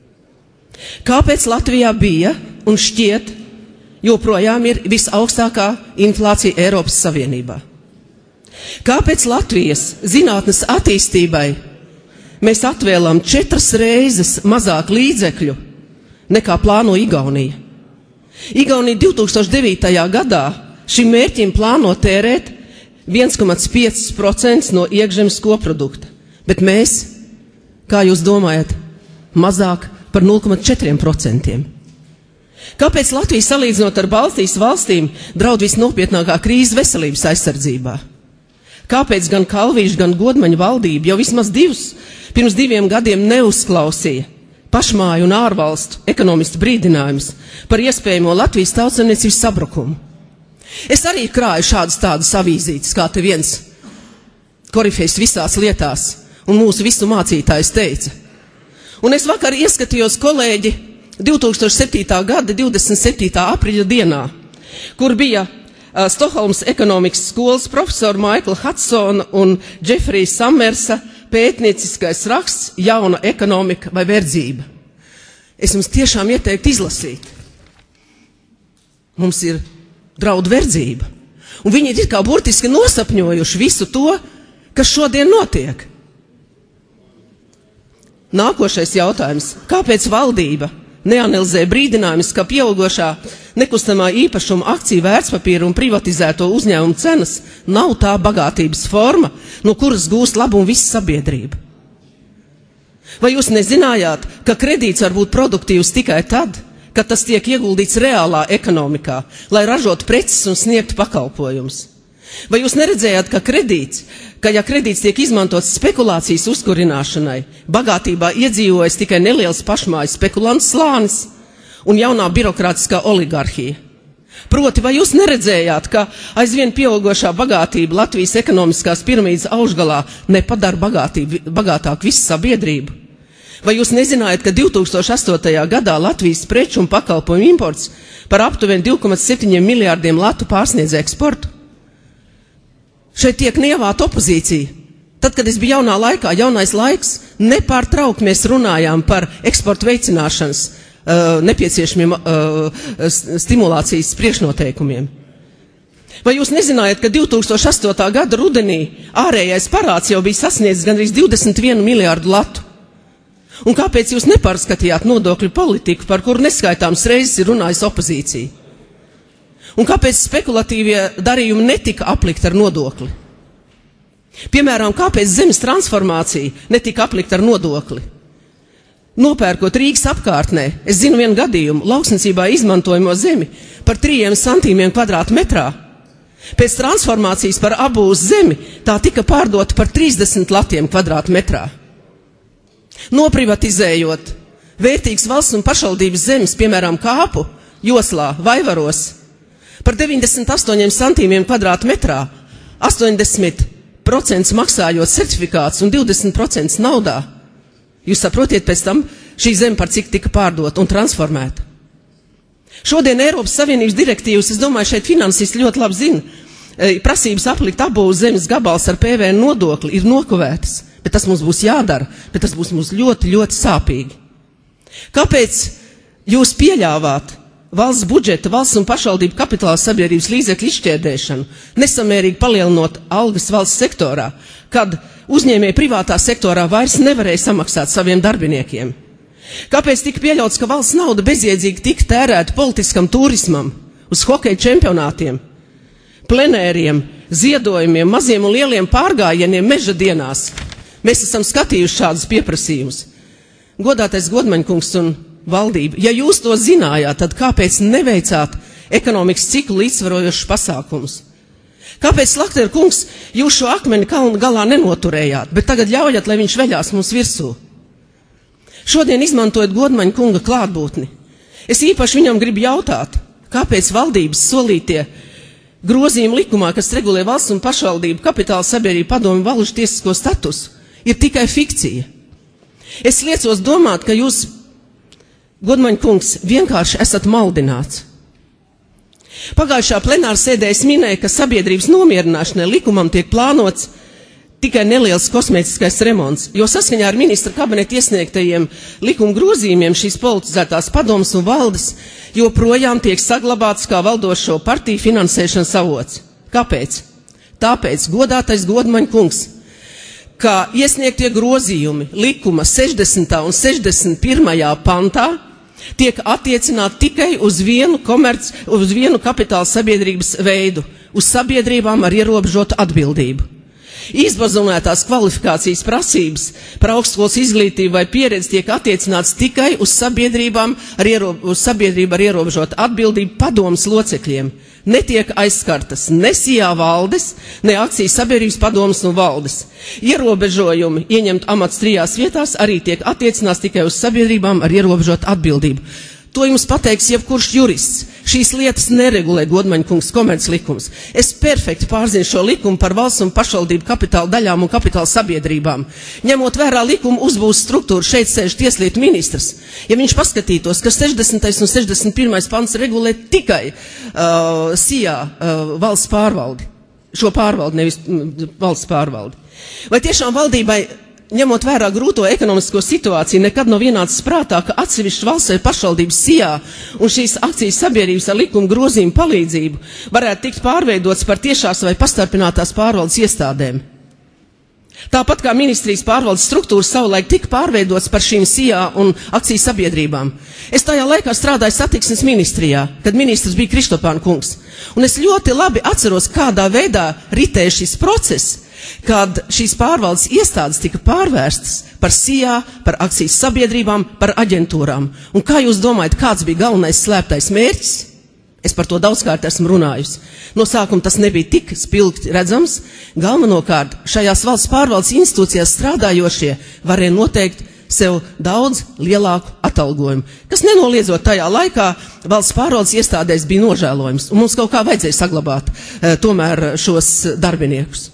Kāpēc Latvijā bija un šķiet joprojām ir visaugstākā inflācija Eiropas Savienībā? Kāpēc Latvijas zinātnes attīstībai mēs atvēlam četras reizes mazāk līdzekļu nekā plāno Igaunija? Igaunija divi tūkstoši devītajā gadā šim mērķim plāno tērēt viens komats pieci procenti no iekšzemes koprodukta, bet mēs, kā jūs domājat, mazāk par nulle komats četri procenti. Kāpēc Latvija salīdzinot ar Baltijas valstīm draud visnopietnākā krīze veselības aizsardzībā? Kāpēc gan Kalvīša, gan Godmaņa valdība jau vismaz divus, pirms diviem gadiem neuzklausīja pašmāju un ārvalstu ekonomistu brīdinājumus par iespējamo Latvijas tautsaimniecības sabrukumu? Es arī krāju šādas tādas avīzītes, kā te viens korifejs visās lietās un mūsu visu mācītājs teica. Un es vakar ieskatījos, kolēģi, divi tūkstoši septītā gada divdesmit septītā aprīļa dienā, kur bija uh, Stokholmas ekonomikas skolas profesora Maikla Hudsona un Džefrija Samersa pētnieciskais raksts Jauna ekonomika vai verdzība. Es jums tiešām ieteiktu izlasīt. Mums ir draud verdzība. Un viņi ir kā burtiski nosapņojuši visu to, kas šodien notiek. Nākošais jautājums. Kāpēc valdība neanalizē brīdinājumus, ka pieaugošā nekustamā īpašuma akciju vērtspapīru un privatizēto uzņēmumu cenas nav tā bagātības forma, no kuras gūst labumu visa sabiedrība? Vai jūs nezinājāt, ka kredīts var būt produktīvs tikai tad, kad tas tiek ieguldīts reālā ekonomikā, lai ražotu preces un sniegtu pakalpojumus? Vai jūs neredzējāt, ka kredīts, ka ja kredīts tiek izmantots spekulācijas uzkurināšanai, bagātībā iedzīvojas tikai neliels pašmājas spekulants slānis un jaunā birokrātiskā oligarhija? Proti, vai jūs neredzējāt, ka aizvien pieaugošā bagātība Latvijas ekonomiskās piramīdas augšgalā nepadara bagātību, bagātāku visu sabiedrību? Vai jūs nezinājāt, ka divi tūkstoši astotajā gadā Latvijas preču un pakalpojumu imports par aptuveni divi komats septiņi miljārdiem latu pārsniedz eksportu? Šeit tiek nievāta opozīcija. Tad, kad es biju jaunā laikā, jaunais laiks, nepārtraukt mēs runājām par eksportu veicināšanas uh, nepieciešamiem uh, stimulācijas priekšnoteikumiem. Vai jūs nezinājāt, ka divi tūkstoši astotā gada rudenī ārējais parāds jau bija sasniedzis gandrīz divdesmit vienu miljārdu latu? Un kāpēc jūs nepārskatījāt nodokļu politiku, par kuru neskaitāms reizes ir runājis opozīcija? Un kāpēc spekulatīvie darījumi netika aplikti ar nodokli? Piemēram, kāpēc zemes transformācija netika aplikta ar nodokli? Nopērkot Rīgas apkārtnē, es zinu vienu gadījumu, lauksnicībā izmantojamo zemi par trījiem santīmiem kvadrātmetrā. Pēc transformācijas par abūs zemi tā tika pārdota par trīsdesmit latiem kvadrātmetrā. Noprivatizējot vērtīgas valsts un pašvaldības zemes, piemēram, Kāpu joslā, Vaivaros, par deviņdesmit astoņiem santīmiem kvadrātmetrā, astoņdesmit procenti maksājot certifikāts un divdesmit procenti naudā. Jūs saprotiet pēc tam šī zeme par cik tika pārdota un transformēta. Šodien Eiropas Savienības direktīvas, es domāju, šeit finansisti ļoti labi zina, prasības aplikt abūs zemes gabals ar P V N nodokli ir nokavētas, bet tas mums būs jādara, bet tas būs mums ļoti, ļoti sāpīgi. Kāpēc jūs pieļāvāt valsts budžeta, valsts un pašvaldību kapitāla sabiedrības līdzekļu izšķērdēšanu, nesamērīgi palielinot algas valsts sektorā, kad uzņēmēji privātā sektorā vairs nevarēja samaksāt saviem darbiniekiem? Kāpēc tika pieļauts, ka valsts nauda bezjēdzīgi tika tērēta politiskam turismam, uz hokeja čempionātiem, plenēriem, ziedojumiem, maziem un lieliem pārgājieniem meža dienās? Mēs esam skatījuši šādus pieprasījumus. Godātais Godmaņkungs un valdība, ja jūs to zinājāt, tad kāpēc neveicāt ekonomikas ciklu līdzsvarojošus pasākumus? Kāpēc, Slachter kungs, jūs šo akmeni kalnu galā nenoturējāt, bet tagad ļaujat, lai viņš veļās mums virsū? Šodien izmantojot Godmaņa kunga klātbūtni. Es īpaši viņam gribu jautāt, kāpēc valdības solītie grozījumi likumā, kas regulē valsts un pašvaldību kapitāla sabiedrību padomu valūžu tiesisko statusu, ir tikai fikcija. Es liecos domāt, ka jūs, Godmaņa kungs, vienkārši esat maldināts. Pagājušā plenāra sēdē es minēju, ka sabiedrības nomierināšanai likumam tiek plānots tikai neliels kosmētiskais remonts, jo saskaņā ar ministra kabineta iesniegtajiem likuma grozījumiem šīs politizētās padomas un valdes joprojām tiek saglabāts kā valdošo partiju finansēšanas avots. Kāpēc? Tāpēc, godātais Godmaņa kungs, ka iesniegtie grozījumi likuma sešdesmitā un sešdesmit pirmajā pantā tiek attiecināti tikai uz vienu, komerc, uz vienu kapitāla sabiedrības veidu, uz sabiedrībām ar ierobežotu atbildību. Izbazonētās kvalifikācijas prasības par augstskolas izglītību vai pieredzi tiek attiecināts tikai uz sabiedrībām ar, iero, uz sabiedrību ar ierobežotu atbildību padomas locekļiem. Netiek aizskartas ne sijā valdes, ne akcijas sabiedrības padomas un valdes. Ierobežojumi ieņemt amats trijās vietās arī tiek attiecināts tikai uz sabiedrībām ar ierobežotu atbildību. To jums pateiks jebkurš jurists. Šīs lietas neregulē Godmaņa kungs komerclikums. Es perfekti pārzinu šo likumu par valsts un pašvaldību kapitāla daļām un kapitāla sabiedrībām. Ņemot vērā likumu uzbūves struktūru, šeit sēž tieslietu ministrs. Ja viņš paskatītos, ka sešdesmitais un sešdesmit pirmais pants regulē tikai uh, sijā uh, valsts pārvaldi, šo pārvaldi, nevis mm, valsts pārvaldi. Vai tiešām valdībai, ņemot vērā grūto ekonomisko situāciju, nekad nav ienācis prātā, ka atsevišķi valsts vai pašvaldības sijā un šīs akcijas sabiedrības ar likuma grozījumu palīdzību varētu tikt pārveidots par tiešās vai pastarpinātās pārvaldes iestādēm. Tāpat kā ministrijas pārvaldes struktūras savulaik tika pārveidots par šīm sijā un akcijas sabiedrībām. Es tajā laikā strādāju satiksmes ministrijā, kad ministrs bija Kristopāna kungs. Un es ļoti labi atceros, kādā veidā ritēja šis process, kad šīs pārvaldes iestādes tika pārvērstas par sijā, par akcijas sabiedrībām, par aģentūrām. Un kā jūs domājat, kāds bija galvenais slēptais mērķis? Es par to daudzkārt esmu runājusi. No sākuma tas nebija tik spilgti redzams. Galvenokārt šajās valsts pārvaldes institūcijās strādājošie varēja noteikt sev daudz lielāku atalgojumu, kas nenoliedzot tajā laikā valsts pārvaldes iestādēs bija nožēlojums. Un mums kaut kā vajadzēja saglabāt e, tomēr šos darbiniekus.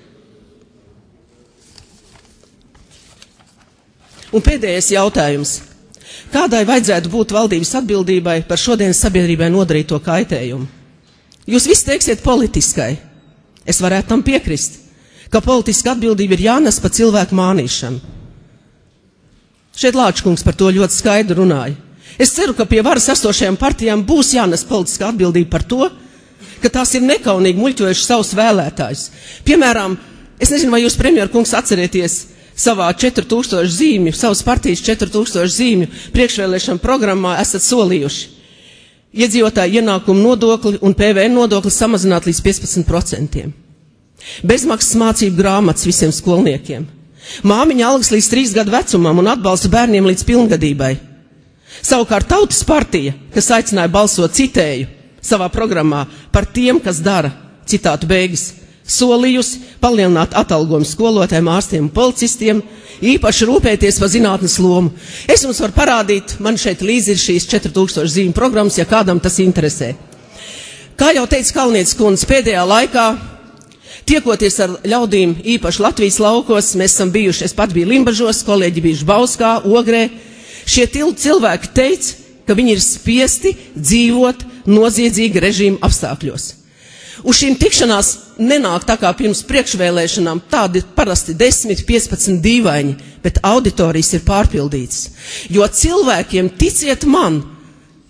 Un pēdējais jautājums. Kādai vajadzētu būt valdības atbildībai par šodienas sabiedrībai nodarīto kaitējumu? Jūs visi teiksiet politiskai. Es varētu tam piekrist, ka politiska atbildība ir jānes par cilvēku mānīšanu. Šeit Lāčkungs par to ļoti skaidri runāja. Es ceru, ka pie varas esošajām partijām būs jānes politiska atbildība par to, ka tās ir nekaunīgi muļķojuši savus vēlētājus. Piemēram, es nezinu, vai jūs, premjerkungs, atcerieties, savā četru tūkstošu zīmju, savas partijas četru tūkstošu zīmju priekšvēlēšana programmā esat solījuši iedzīvotāju ienākumu nodokli un P V N nodokli samazināt līdz piecpadsmit procentiem. Bezmaksas mācību grāmatas visiem skolniekiem. Māmiņa algas līdz trīs gadu vecumam un atbalsta bērniem līdz pilngadībai. Savukārt Tautas partija, kas aicināja balsot citēju savā programmā par tiem, kas dara, citātu beigas, solījusi palielināt atalgojumu skolotājiem, ārstiem un policistiem, īpaši rūpēties par zinātnes lomu. Es jums varu parādīt, man šeit līdzi ir šīs četru tūkstošu zīmju programmas, ja kādam tas interesē. Kā jau teica Kalnietes kundze, pēdējā laikā, tiekoties ar ļaudīm, īpaši Latvijas laukos, mēs esam bijuši, es pat biju Limbažos, kolēģi bijuši Bauskā, Ogrē, šie cilvēki teica, ka viņi ir spiesti dzīvot noziedzīga režīma apstākļos. Uz šīm tikšanās nenāk tā kā pirms priekšvēlēšanām tādi parasti desmit, piecpadsmit dīvaini, bet auditorijas ir pārpildītas. Jo cilvēkiem, ticiet man,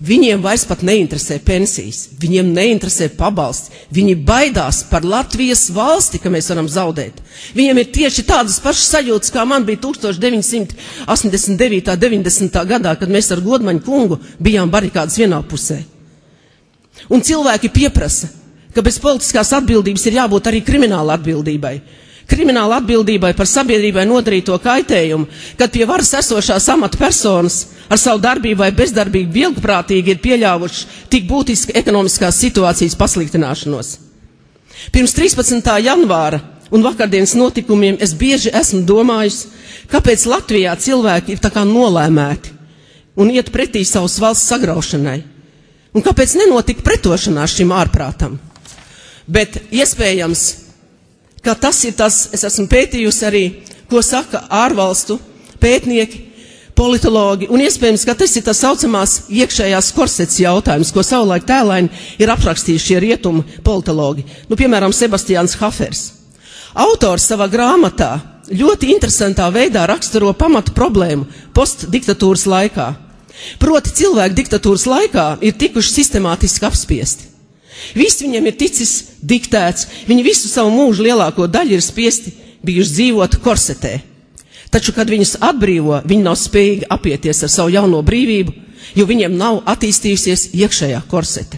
Viņiem vairs pat neinteresē pensijas, viņiem neinteresē pabalsti, viņi baidās par Latvijas valsti, ka mēs varam zaudēt. Viņiem ir tieši tādas pašas sajūtas, kā man bija tukstovš deviņsimt astoņdesmit devītā. deviņdesmitā gadā, kad mēs ar Godmaņu kungu bijām barikādas vienā pusē. Un cilvēki pieprasa, ka bez politiskās atbildības ir jābūt arī krimināla atbildībai. Krimināla atbildībai par sabiedrībai nodarīto kaitējumu, kad pie varas esošās amatpersonas ar savu darbību vai bezdarbību vilgprātīgi ir pieļāvuši tik būtiski ekonomiskās situācijas pasliktināšanos. Pirms trīspadsmitā janvāra un vakardienas notikumiem es bieži esmu domājusi, kāpēc Latvijā cilvēki ir tā kā nolēmēti un iet pretī savas valsts sagraušanai. Un kāpēc nenotika pretošanās šim ārprātam? Bet iespējams, ka tas ir tas, es esmu pētījusi arī, ko saka ārvalstu pētnieki, politologi, un iespējams, ka tas ir tas saucamās iekšējās korsets jautājums, ko savulaik tēlaini ir aprakstījuši šie rietumu politologi. Nu, piemēram, Sebastians Hafers. Autors savā grāmatā ļoti interesantā veidā raksturo pamatu problēmu postdiktatūras laikā. Proti cilvēki diktatūras laikā ir tikuši sistemātiski apspiesti. Viss viņiem ir ticis diktēts, viņi visu savu mūžu lielāko daļu ir spiesti bijuši dzīvot korsetē. Taču, kad viņus atbrīvo, viņi nav spējīgi apieties ar savu jauno brīvību, jo viņiem nav attīstījusies iekšējā korsete.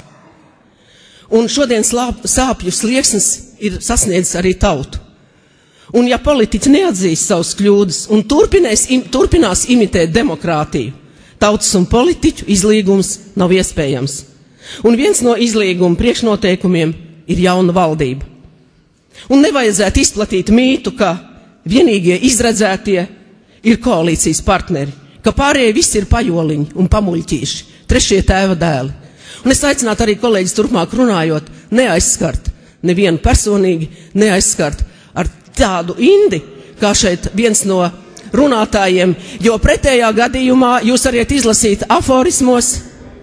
Un šodien slāp, sāpju slieksnis ir sasniedzis arī tautu. Un ja politiķi neatzīst savus kļūdas un turpinās, im, turpinās imitēt demokrātiju, tautas un politiķu izlīgums nav iespējams. Un viens no izlīguma priekšnoteikumiem ir jauna valdība. Un nevajadzētu izplatīt mītu, ka vienīgie izredzētie ir koalīcijas partneri, ka pārējie visi ir pajoliņi un pamuļķīši, trešie tēva dēli. Un es aicinātu arī kolēģis turpmāk runājot, neaizskart nevienu personīgi, neaizskart ar tādu indi, kā šeit viens no runātājiem, jo pretējā gadījumā jūs variet izlasīt aforismos.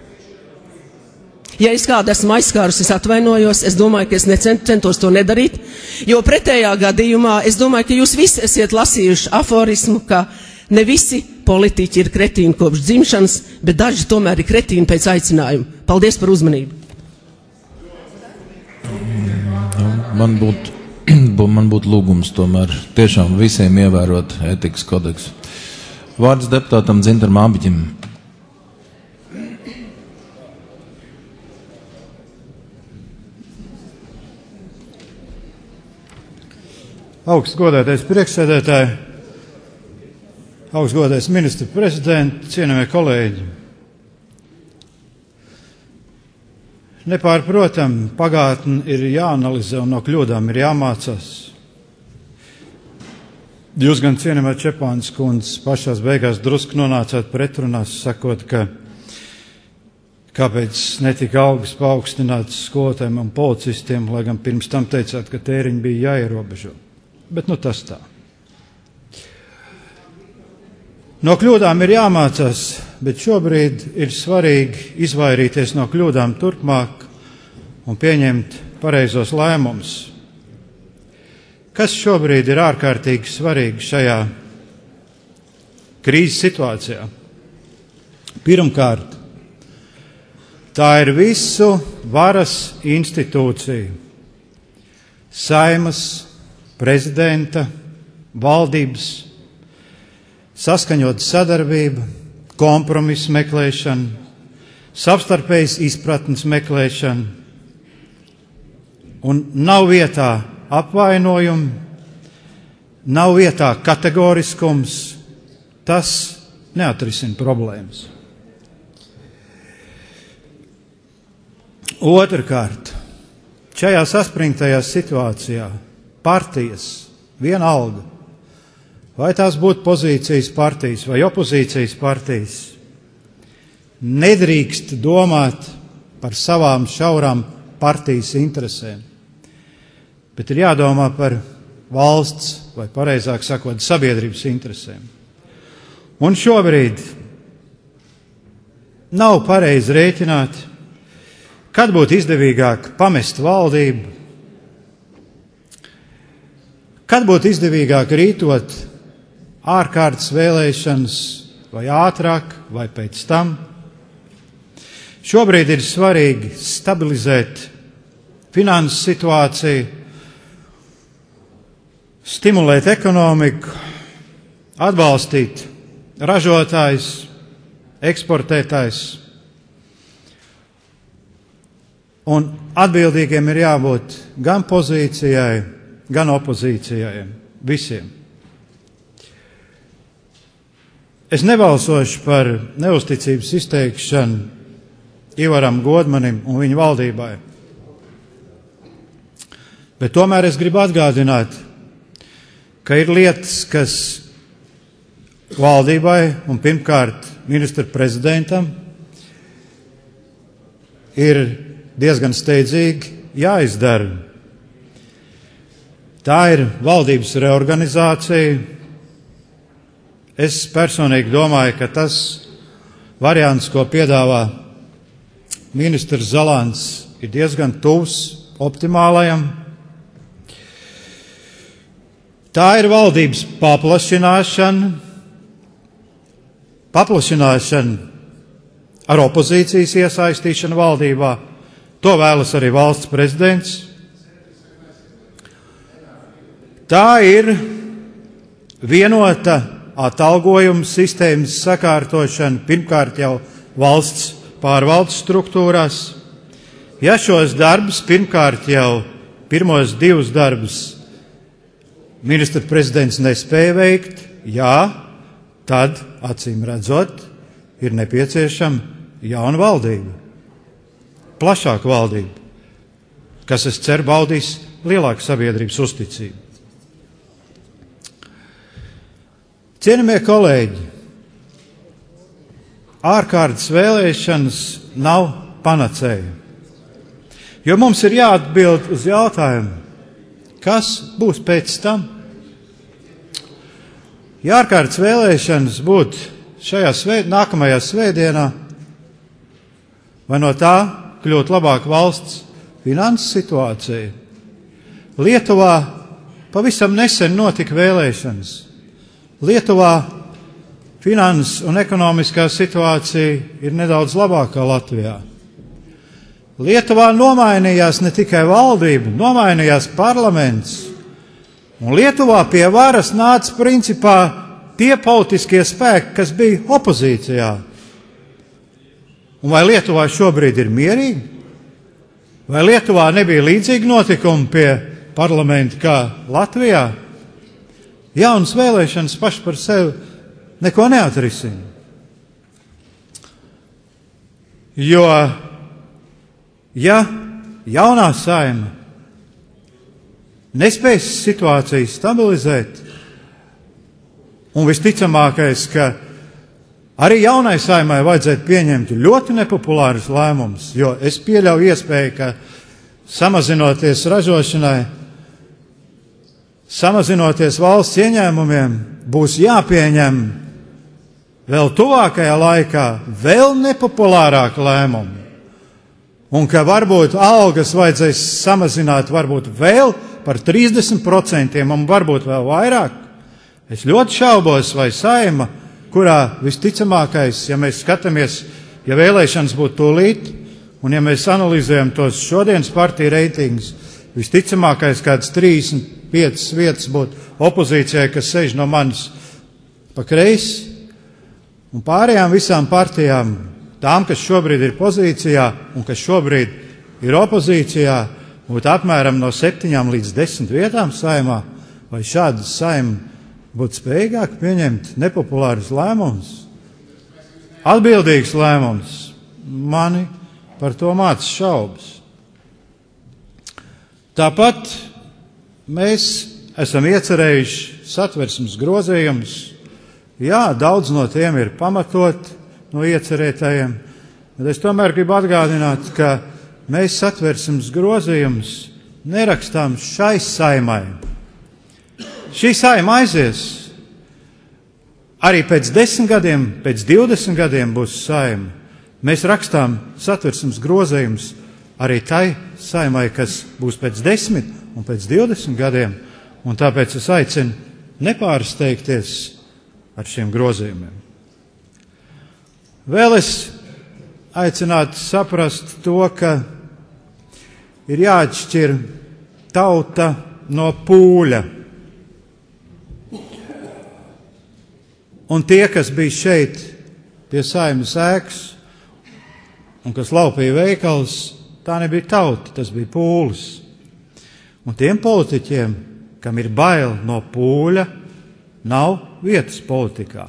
Ja es kādu esmu aizskārus, es atvainojos, es domāju, ka es necentos to nedarīt, jo pretējā gadījumā es domāju, ka jūs visi esiet lasījuši aforismu, ka ne visi politiķi ir kretīni kopš dzimšanas, bet daži tomēr ir kretīni pēc aicinājuma. Paldies par uzmanību. Man būtu, man būtu lūgums tomēr tiešām visiem ievērot ētikas kodeksu. Vārds deputātam Dzintaram Abiģim. Augsts godātais priekšsēdētāji, augsts godātais ministra prezidents, cienījamie kolēģi. Nepārprotam, pagātne ir jāanalizē un no kļūdām ir jāmācās. Jūs gan, cienījamā Čepānas kundze, pašās beigās drusku nonācāt pretrunās, sakot, ka kāpēc netika algas paaugstinātas skolotājiem un policistiem, lai gan pirms tam teicāt, ka tēriņi bija jāierobežo. Bet nu tas tā. No kļūdām ir jāmācās, bet šobrīd ir svarīgi izvairīties no kļūdām turpmāk un pieņemt pareizos lēmumus. Kas šobrīd ir ārkārtīgi svarīgi šajā krīzes situācijā? Pirmkārt, tā ir visu varas institūciju, Saimas, prezidenta, valdības, saskaņot sadarbību, kompromisu meklēšanu, savstarpējas izpratnes meklēšanu, un nav vietā apvainojumi, nav vietā kategoriskums, tas neatrisina problēmas. Otrkārt, šajā saspringtajā situācijā partijas vienalga, vai tās būtu pozīcijas partijas vai opozīcijas partijas, nedrīkst domāt par savām šaurām partijas interesēm, bet ir jādomā par valsts, vai pareizāk sakot, sabiedrības interesēm. Un šobrīd nav pareizi rēķināt, kad būtu izdevīgāk pamest valdību, kad būtu izdevīgāk rītot ārkārtas vēlēšanas vai ātrāk vai pēc tam. Šobrīd ir svarīgi stabilizēt finanses situāciju, stimulēt ekonomiku, atbalstīt ražotājus, eksportētājus. Un atbildīgiem ir jābūt gan pozīcijai, gan opozīcijai, visiem. Es nebalsošu par neusticības izteikšanu Ivaram Godmanim un viņa valdībai. Bet tomēr es gribu atgādināt, ka ir lietas, kas valdībai un pirmkārt ministra prezidentam ir diezgan steidzīgi jāizdara. Tā ir valdības reorganizācija. Es personīgi domāju, ka tas variants, ko piedāvā ministrs Zalāns, ir diezgan tuvs optimālajam. Tā ir valdības paplašināšana, paplašināšana ar opozīcijas iesaistīšanu valdībā. To vēlas arī valsts prezidents. Tā ir vienota atalgojuma sistēmas sakārtošana, pirmkārt jau valsts pārvaldes struktūrās. Ja šos darbus, pirmkārt jau pirmos divus darbus ministra prezidents nespēja veikt, jā, tad, acīm redzot, ir nepieciešama jauna valdība, plašāka valdība, kas, es ceru, baudīs lielāku sabiedrības uzticību. Cienījamie kolēģi, ārkārtas vēlēšanas nav panacēja, jo mums ir jāatbild uz jautājumu, kas būs pēc tam. Ja ārkārtas vēlēšanas būtu šajā svēd, nākamajā svētdienā, vai no tā kļūt labāk valsts finanses situācija? Lietuvā pavisam nesen notika vēlēšanas. Lietuvā finanses un ekonomiskā situācija ir nedaudz labākā Latvijā. Lietuvā nomainījās ne tikai valdība, nomainījās parlaments. Un Lietuvā pie varas nāca principā tie politiskie spēki, kas bija opozīcijā. Un vai Lietuvā šobrīd ir mierīgi? Vai Lietuvā nebija līdzīgi notikumi pie parlamenta kā Latvijā? Jaunas vēlēšanas paši par sevi neko neatrisina. Jo, ja jaunā saima nespēs situāciju stabilizēt, un visticamākais, ka arī jaunai saimai vajadzētu pieņemt ļoti nepopulārus lēmumus, jo es pieļauju iespēju, ka samazinoties ražošanai, samazinoties valsts ieņēmumiem, būs jāpieņem vēl tuvākajā laikā vēl nepopulārāk lēmumi, un ka varbūt algas vajadzēs samazināt varbūt vēl par trīsdesmit procentiem un varbūt vēl vairāk. Es ļoti šaubos, vai saima, kurā visticamākais, ja mēs skatāmies, ja vēlēšanas būtu tūlīt, un ja mēs analizējam tos šodienas partiju reitingus, visticamākais kāds trīsdesmit piecas vietas būtu opozīcijai, kas sēž no manis pa kreisi, un pārējām visām partijām, tām, kas šobrīd ir pozīcijā un kas šobrīd ir opozīcijā, būtu apmēram no septiņām līdz desmit vietām saimā, vai šādas saima būtu spējīgāk pieņemt nepopulārus lēmumus, atbildīgus lēmumus. Mani par to māca šaubas. Tāpat mēs esam iecerējuši satversmes grozījumus. Jā, daudz no tiem ir pamatot no iecerētajiem, bet es tomēr gribu atgādināt, ka mēs satversmes grozījumus nerakstām šai saimai. Šī saima aizies. Arī pēc desmit gadiem, pēc divdesmit gadiem būs saima. Mēs rakstām satversmes grozījumus arī tai saimai, kas būs pēc desmit un pēc divdesmit gadiem, un tāpēc es aicinu nepārsteigties ar šiem grozījumiem. Vēl es aicināti saprast to, ka ir jāatšķir tauta no pūļa. Un tie, kas bija šeit pie Saeimas ēkas un kas laupīja veikals, tā nebija tauta, tas bija pūlis. Un tiem politiķiem, kam ir bail no pūļa, nav vietas politikā.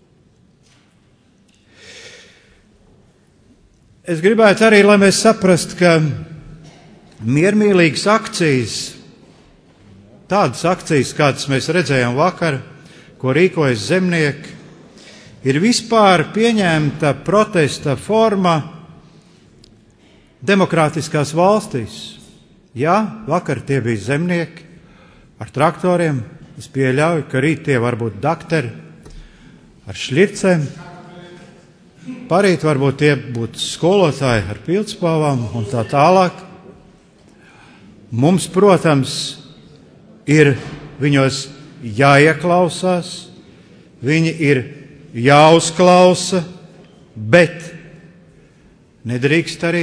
Es gribētu arī, lai mēs saprastu, ka miermīlīgas akcijas, tādas akcijas, kādas mēs redzējām vakar, ko rīkojas zemnieki, ir vispār pieņemta protesta forma demokrātiskās valstīs. Jā, vakar tie bija zemnieki ar traktoriem. Es pieļauju, ka rīt tie var būt dakteri ar šļircēm. Parīt varbūt tie būtu skolotāji ar pildspalvām un tā tālāk. Mums, protams, ir viņos jāieklausās, viņi ir jāuzklausa, bet nedrīkst arī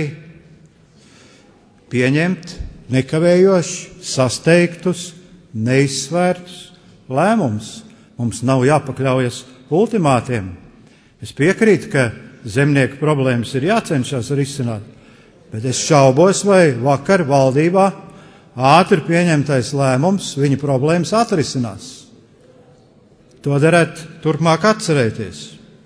pieņemt nekavējoši sasteigtus, neizsvērtus lēmumus. Mums nav jāpakļaujas ultimātiem. Es piekrītu, ka zemnieku problēmas ir jācenšas risināt, bet es šaubos, vai vakar valdībā ātri pieņemtais lēmums viņa problēmas atrisinās. To derētu turpmāk atcerēties.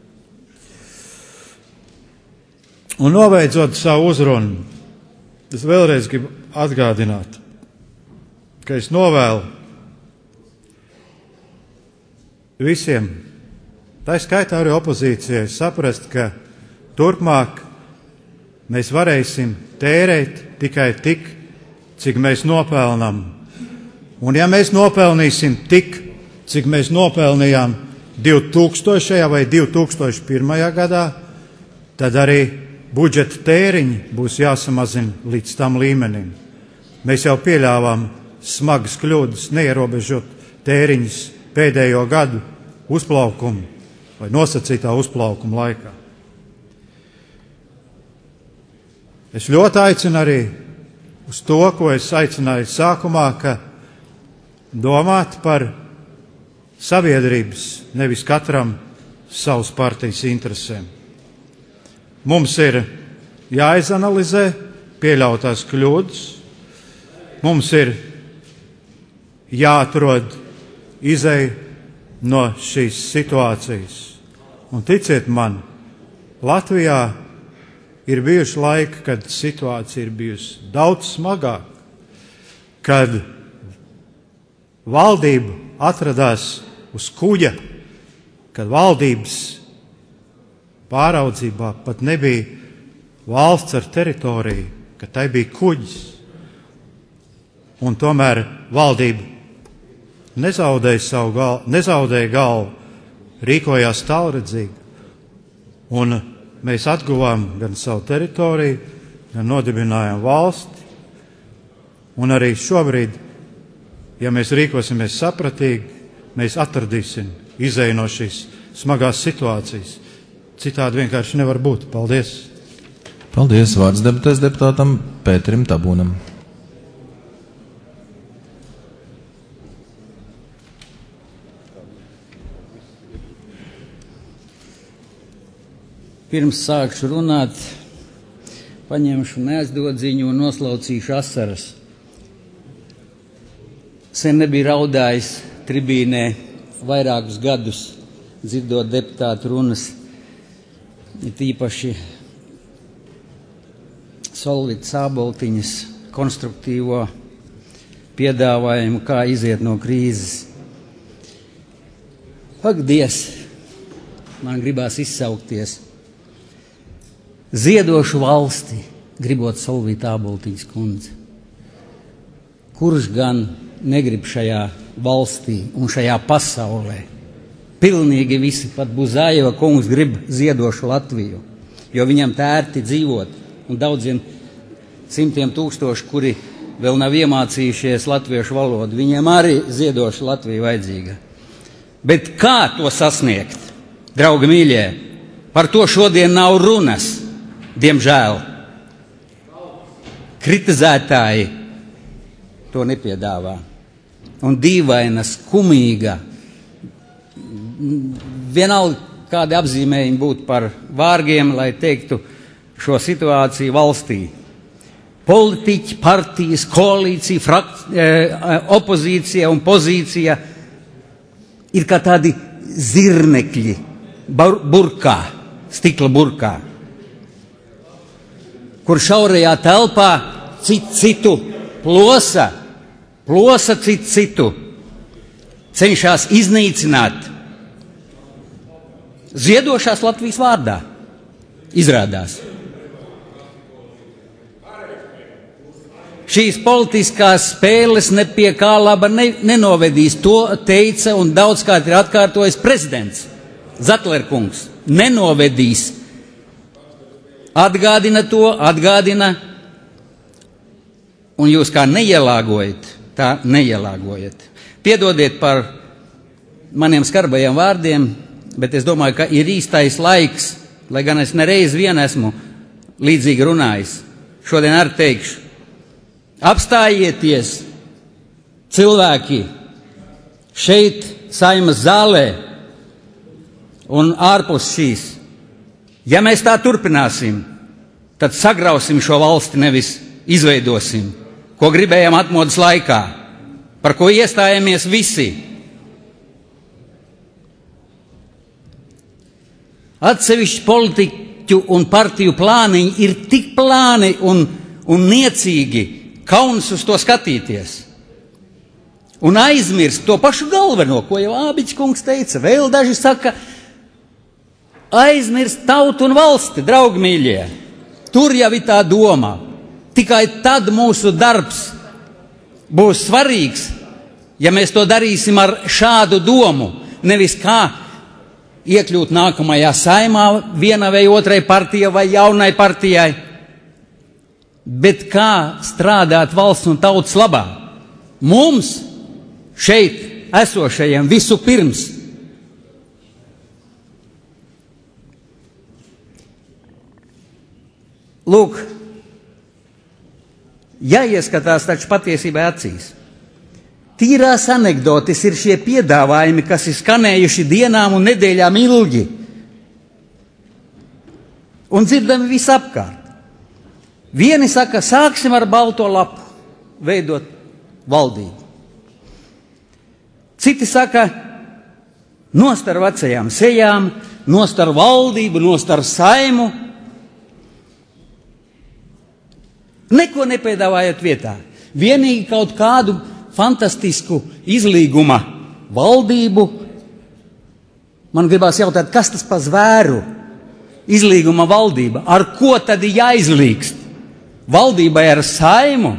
Un nobeidzot savu uzrunu, es vēlreiz gribu atgādināt, ka es novēlu visiem, tā skaitā arī opozīcijai, saprast, ka turpmāk mēs varēsim tērēt tikai tik, cik mēs nopelnām. Un ja mēs nopelnīsim tik, cik mēs nopelnījām divtūkstošajā vai divi tūkstoši pirmajā gadā, tad arī budžeta tēriņi būs jāsamazina līdz tam līmenim. Mēs jau pieļāvām smagas kļūdas, neierobežot tēriņus pēdējo gadu uzplaukumu vai nosacītā uzplaukuma laikā. Es ļoti aicinu arī uz to, ko es aicināju sākumā, ka domāt par sabiedrības, nevis katram savas partijas interesēm. Mums ir jāizanalizē pieļautās kļūdas, mums ir jāatrod izeja no šīs situācijas. Un ticiet man, Latvijā ir bijuši laiki, kad situācija ir bijusi daudz smagāka, kad valdība atradās uz kuģa, kad valdības pāraudzībā pat nebija valsts ar teritoriju, ka tai bija kuģis. Un tomēr valdība nezaudēja savu galvu, nezaudēja galvu, rīkojās tālredzīgi. Un mēs atguvām gan savu teritoriju, gan nodibinājām valsti. Un arī šobrīd, ja mēs rīkosimies sapratīgi, mēs atradīsim izeju no šīs smagās situācijas. Citādi vienkārši nevar būt. Paldies! Paldies! Vārds debatēs deputātam Pēterim Tabūnam. Pirms sākšu runāt, paņemšu neaizdodziņu un noslaucīšu asaras. Sen nebija raudājis tribīnē vairākus gadus, dzirdot deputātu runas, it īpaši Solvitas Āboltiņas konstruktīvo piedāvājumu, kā iziet no krīzes. Ak, Dievs, man gribās izsaukties. Ziedošu valsti, gribot Solvita Āboltiņas kundzi. Kurš gan negrib šajā valstī un šajā pasaulē? Pilnīgi visi, pat Buzājeva kungs grib ziedošu Latviju, jo viņam tā ērti dzīvot, un daudziem simtiem tūkstoši, kuri vēl nav iemācījušies latviešu valodu, viņiem arī ziedošu Latviju vajadzīga. Bet kā to sasniegt, draugi mīļie? Par to šodien nav runas. Diemžēl kritizētāji to nepiedāvā. Un dīvaina, skumīga, vienalga kādi apzīmējumi būtu par vārgiem, lai teiktu šo situāciju valstī. Politiķi, partijas, koalīcija, frakt, eh, opozīcija un pozīcija ir kā tādi zirnekļi burkā, stikla burkā, kur šaurajā telpā cit citu plosa, plosa cit citu, cenšas iznīcināt. Ziedošās Latvijas vārdā izrādās. Šīs politiskās spēles ne pie kā laba ne, nenovedīs. To teica un daudzkārt ir atkārtojis prezidents Zatlerkungs. Nenovedīs. Atgādina to, atgādina, un jūs kā neielāgojat, tā neielāgojat. Piedodiet par maniem skarbajiem vārdiem, bet es domāju, ka ir īstais laiks, lai gan es nereiz vien esmu līdzīgi runājis. Šodien arī teikšu. Apstājieties, cilvēki, šeit Saeimas zālē un ārpus šīs. Ja mēs tā turpināsim, tad sagrausim šo valsti, nevis izveidosim, ko gribējām atmodas laikā, par ko iestājāmies visi. Atsevišķi politiķu un partiju plāniņi ir tik plāni un, un niecīgi, kauns uz to skatīties. Un aizmirst to pašu galveno, ko jau Ābiķis kungs teica. Vēl daži saka, aizmirst tautu un valsti, draugi mīļie. Tur jau ir tā doma. Tikai tad mūsu darbs būs svarīgs, ja mēs to darīsim ar šādu domu. Nevis kā iekļūt nākamajā Saeimā viena vai otrai partijai vai jaunai partijai, bet kā strādāt valsts un tautas labā. Mums šeit esošajiem visu pirms. Lūk, jāieskatās taču patiesībai acīs. Tīrās anekdotes ir šie piedāvājumi, kas ir skanējuši dienām un nedēļām ilgi un dzirdami visapkārt. Vieni saka, sāksim ar balto lapu, veidot valdību. Citi saka, nost ar vecajām sejām, nost ar valdību, nost ar Saimu. Neko nepiedāvājot vietā. Vienīgi kaut kādu fantastisku izlīguma valdību. Man gribās jautāt, kas tas pa zvēru? Izlīguma valdība. Ar ko tad ir jāizlīgst? Valdībai ar Saimu?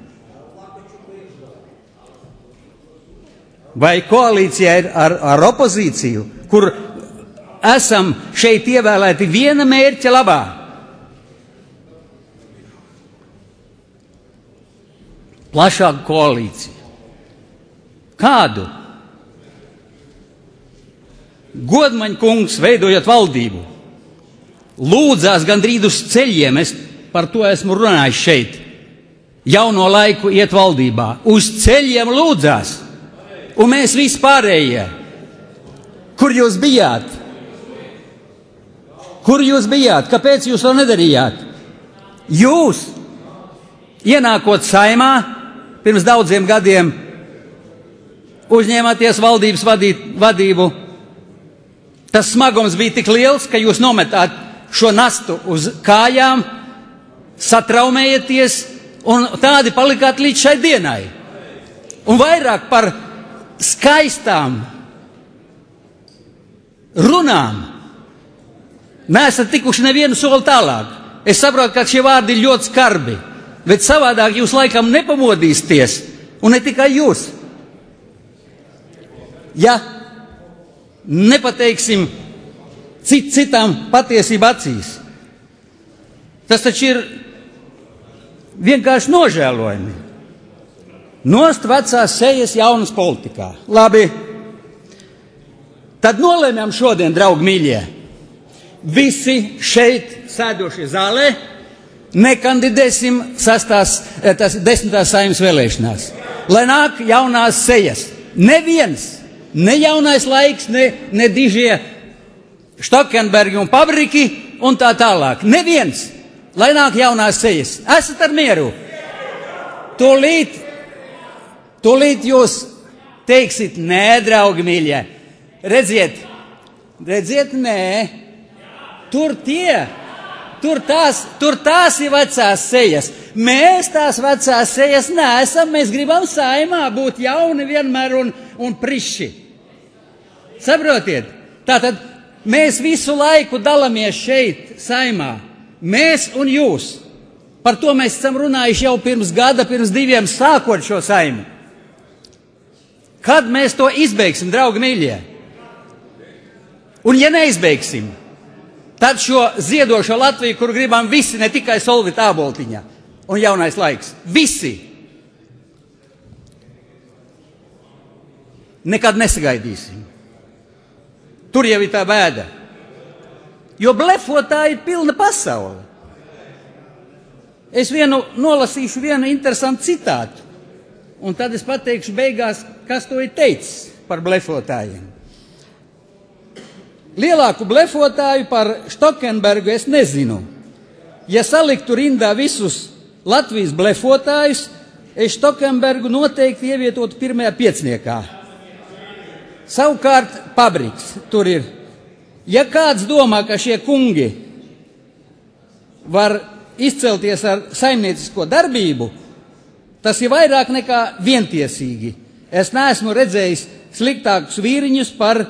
Vai koalīcijai ar, ar opozīciju, kur esam šeit ievēlēti viena mērķa labā? Plašāku koalīciju. Kādu? Godmaņa kungs, veidojot valdību, lūdzās gandrīz uz ceļiem, es par to esmu runājis šeit, jauno laiku iet valdībā, uz ceļiem lūdzās, un mēs visi pārējie. Kur jūs bijāt? Kur jūs bijāt? Kāpēc jūs to nedarījāt? Jūs, ienākot Saeimā, pirms daudziem gadiem, uzņēmāties valdības vadīt, vadību. Tas smagums bija tik liels, ka jūs nometāt šo nastu uz kājām, satraumējieties un tādi palikāt līdz šai dienai. Un vairāk par skaistām runām neesat tikuši nevienu soli tālāk. Es saprotu, ka šie vārdi ir ļoti skarbi, bet savādāk jūs laikam nepamodīsties, un ne tikai jūs. Ja nepateiksim cit citam patiesību acīs, tas taču ir vienkārši nožēlojami. Nost vecās sejas jaunas politikā. Labi, tad nolēmjam šodien, draugi mīļie, visi šeit sēdošie zālē nekandidēsim sastās, tas desmitās saimnes vēlēšanās. Lai nāk jaunās sejas. Neviens, ne jaunais laiks, ne, ne dižie Štokenbergi un Pabriki un tā tālāk. Neviens, lai nāk jaunās sejas. Esat ar mieru? Tūlīt, tūlīt jūs teiksit, nē, draugi mīļie. Redziet, redziet, nē. Tur tie, tur tās, tur tās ir vecās sejas. Mēs tās vecās sejas neesam, mēs gribam saimā būt jauni vienmēr un, un priši. Saprotiet? Tātad mēs visu laiku dalamies šeit saimā. Mēs un jūs. Par to mēs esam runājuši jau pirms gada, pirms diviem sākot šo saimu. Kad mēs to izbeigsim, draugi mīļie? Un ja neizbeigsim, tad šo ziedošo Latviju, kur gribam visi, ne tikai Solvita Āboltiņa un jaunais laiks, visi, nekad nesagaidīsim. Tur jau ir tā bēda. Jo blefotāji ir pilna pasaule. Es vienu nolasīšu vienu interesantu citātu, un tad es pateikšu beigās, kas to ir teicis par blefotājiem. Lielāku blefotāju par Štokenbergu es nezinu. Ja saliktu rindā visus Latvijas blefotājus, es Štokenbergu noteikti ievietotu pirmajā piecniekā. Savukārt Pabriks tur ir. Ja kāds domā, ka šie kungi var izcelties ar saimniecisko darbību, tas ir vairāk nekā vientiesīgi. Es neesmu redzējis sliktākus vīriņus par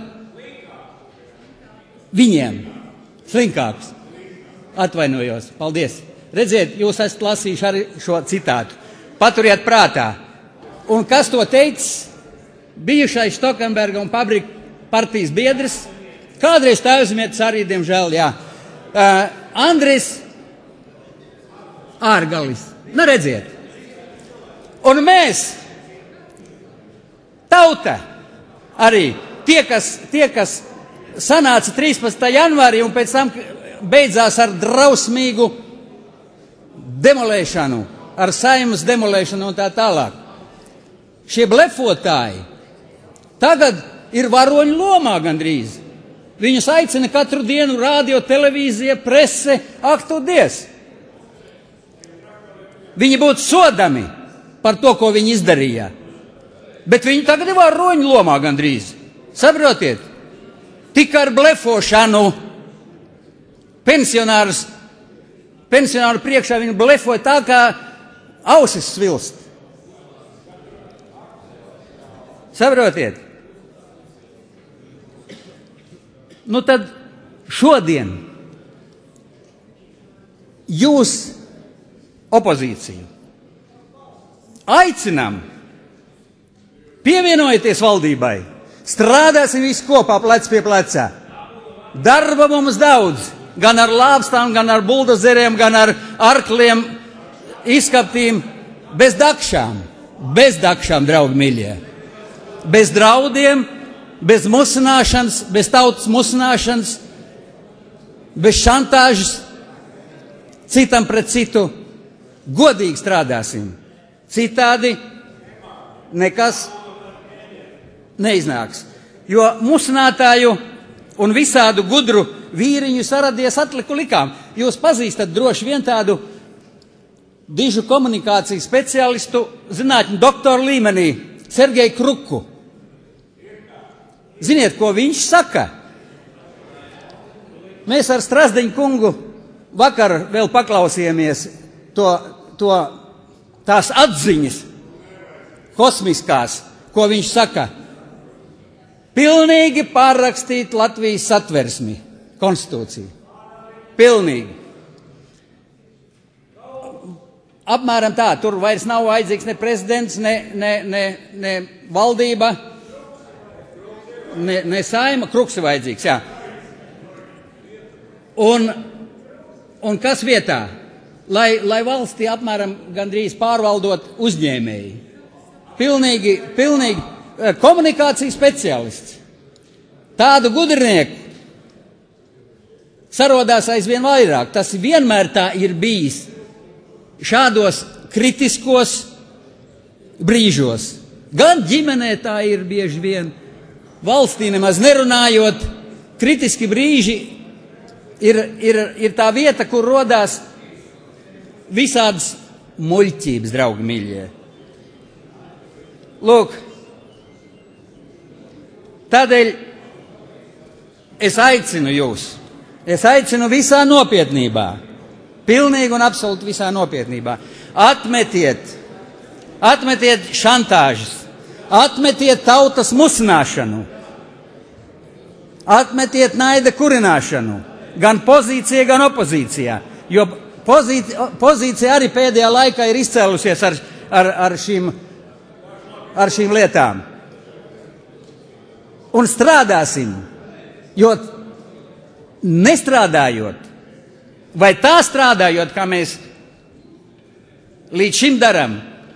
viņiem. Slinkāks. Atvainojos. Paldies. Redziet, jūs esat lasījuši arī šo citātu. Paturiet prātā. Un kas to teicis? Bijušais Štokenberga un Pabrika partijas biedrs. Kādreiz Tēvzemietis arī, diemžēl, jā. Uh, Andris Ārgalis. Nu, redziet. Un mēs, tauta, arī tie, kas, tie, kas sanāca trīspadsmitā janvārī un pēc tam beidzās ar drausmīgu demolēšanu, ar saimas demolēšanu un tā tālāk. Šie blefotāji tagad ir varoņu lomā gandrīz. Viņus aicina katru dienu rādio, televīzija, prese, ak tu Dievs. Viņi būtu sodami par to, ko viņi izdarīja. Bet viņi tagad ir varoņu lomā gandrīz. Saprotiet? Tik ar blefošanu pensionārus, pensionāru priekšā viņi blefoja tā, kā ausis svilst. Saprotiet? Nu tad šodien jūs, opozīciju, aicinām, pievienojieties valdībai, strādāsim visi kopā plec pie plecā. Darba mums daudz, gan ar lāpstām, gan ar buldozeriem, gan ar arkliem, izskaptīm, bez dakšām, bez dakšām, draugi mīļie, bez draudiem, bez musināšanas, bez tautas musināšanas, bez šantāžas, citam pret citu, godīgi strādāsim. Citādi nekas neiznāks. Jo musinātāju un visādu gudru vīriņu saradies atliku likām. Jūs pazīstat droši vien tādu dižu komunikāciju speciālistu, zinātņu doktoru līmenī, Sergeju Kruku. Ziniet, ko viņš saka? Mēs ar Strazdeņu kungu vakar vēl paklausījāmies to, to, tās atziņas kosmiskās, ko viņš saka. Pilnīgi pārrakstīt Latvijas satversmi, konstitūciju. Pilnīgi. Apmēram tā, tur vairs nav vajadzīgs ne prezidents, ne, ne, ne, ne valdība, ne, ne saima, Kruks ir vajadzīgs, jā. Un, un kas vietā? Lai, lai valstī apmēram gandrīz pārvaldot uzņēmēji. Pilnīgi, pilnīgi komunikācijas speciālists. Tādu gudrnieku sarodās aizvien vairāk. Tas vienmēr tā ir bijis šādos kritiskos brīžos. Gan ģimenē tā ir bieži vien, valstī nemaz nerunājot, kritiski brīži ir, ir, ir tā vieta, kur rodās visādas muļķības, draugi mīļie. Lūk, tādēļ es aicinu jūs, es aicinu visā nopietnībā, pilnīgi un absolūti visā nopietnībā, atmetiet, atmetiet šantāžas, atmetiet tautas musināšanu, atmetiet naida kurināšanu, gan pozīcijā, gan opozīcijā, jo pozīcija, pozīcija arī pēdējā laikā ir izcēlusies ar, ar, ar, šīm, ar šīm lietām. Un strādāsim, jo nestrādājot, vai tā strādājot, kā mēs līdz šim daram,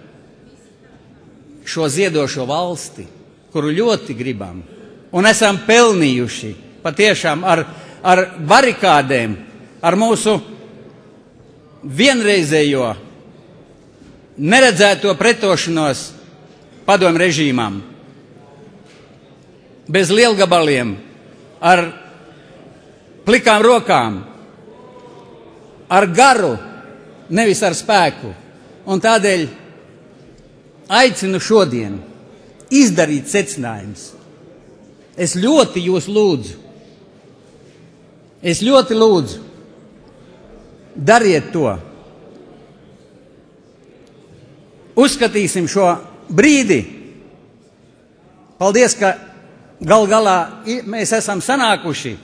šo ziedošo valsti, kuru ļoti gribam, un esam pelnījuši patiešām ar, ar barikādēm, ar mūsu vienreizējo neredzēto pretošanos padomju režīmam, bez lielgabaliem, ar plikām rokām, ar garu, nevis ar spēku. Un tādēļ aicinu šodien izdarīt secinājumus. Es ļoti jūs lūdzu, es ļoti lūdzu, dariet to. Uzskatīsim šo brīdi. Paldies, ka gal galā mēs esam sanākuši.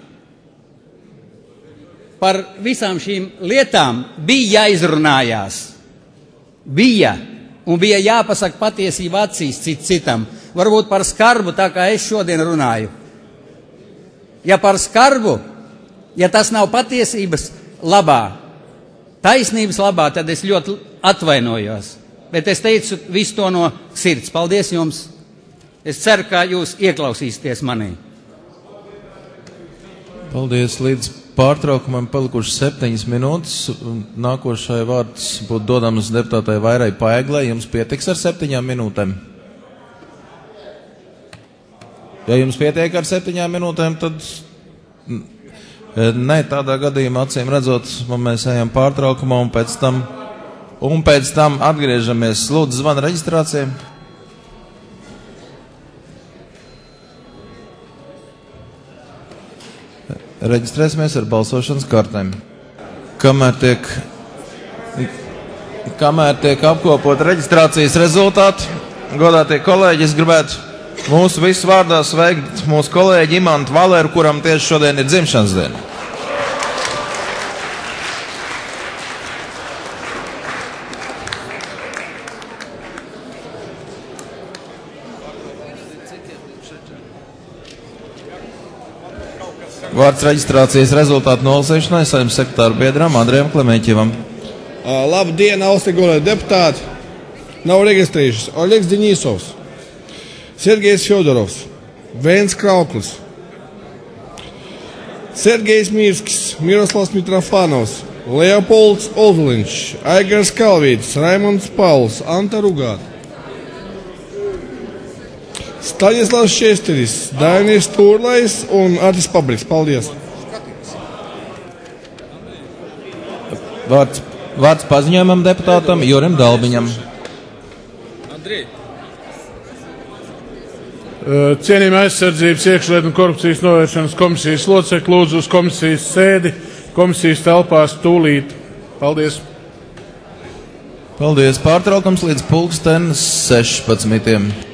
Par visām šīm lietām bija jāizrunājās. Bija. Un bija jāpasaka patiesība acīs cit citam. Varbūt par skarbu, tā kā es šodien runāju. Ja par skarbu, ja tas nav patiesības labā, taisnības labā, tad es ļoti atvainojos. Bet es teicu visu to no sirds. Paldies jums. Es ceru, ka jūs ieklausīsieties manī. Paldies. Līdz pārtraukumam palikuši septiņas minūtes. Nākošai vārds būtu dodams deputātai Vairai Paeglei. Jums pietiks ar septiņām minūtēm? Ja jums pietiek ar septiņām minūtēm, tad ne, tādā gadījumā acīm redzot, mēs ejam pārtraukumā un pēc tam, un pēc tam atgriežamies. Lūdzu, zvana reģistrācijai. Reģistrēsimies ar balsošanas kartēm. Kamēr tiek, kamēr tiek apkopot reģistrācijas rezultāti, godātie kolēģi, es gribētu mūsu visu vārdā sveikt mūsu kolēģi Imantu Valeru, kuram tieši šodien ir dzimšanas diena. Vārds reģistrācijas rezultātu nolasīšanai Saeimas sekretāra biedram Andrejam Klemeņķevam. Uh, labdien, augstīgolē deputāti! Nav reģistrējušies Oļegs Deņīsovs, Sergejs Fjodorovs, Vēns Krauklis, Sergejs Mirskis, Miroslavs Mitrofanovs, Leopolds Ozoliņš, Aigars Kalvītis, Raimonds Pauls, Anta Rugāta, Staņislavs Šesteris, Dainis Turlais un Artis Pabriks. Paldies! Vārds, vārds paziņojumam deputātam Jurim Dalbiņam. Andrij. Cienījamā aizsardzības, iekšlietu un korupcijas novēršanas komisijas locekļi lūdzu uz komisijas sēdi, komisijas telpās tūlīt. Paldies! Paldies! Pārtraukums līdz pulksten sešpadsmitiem.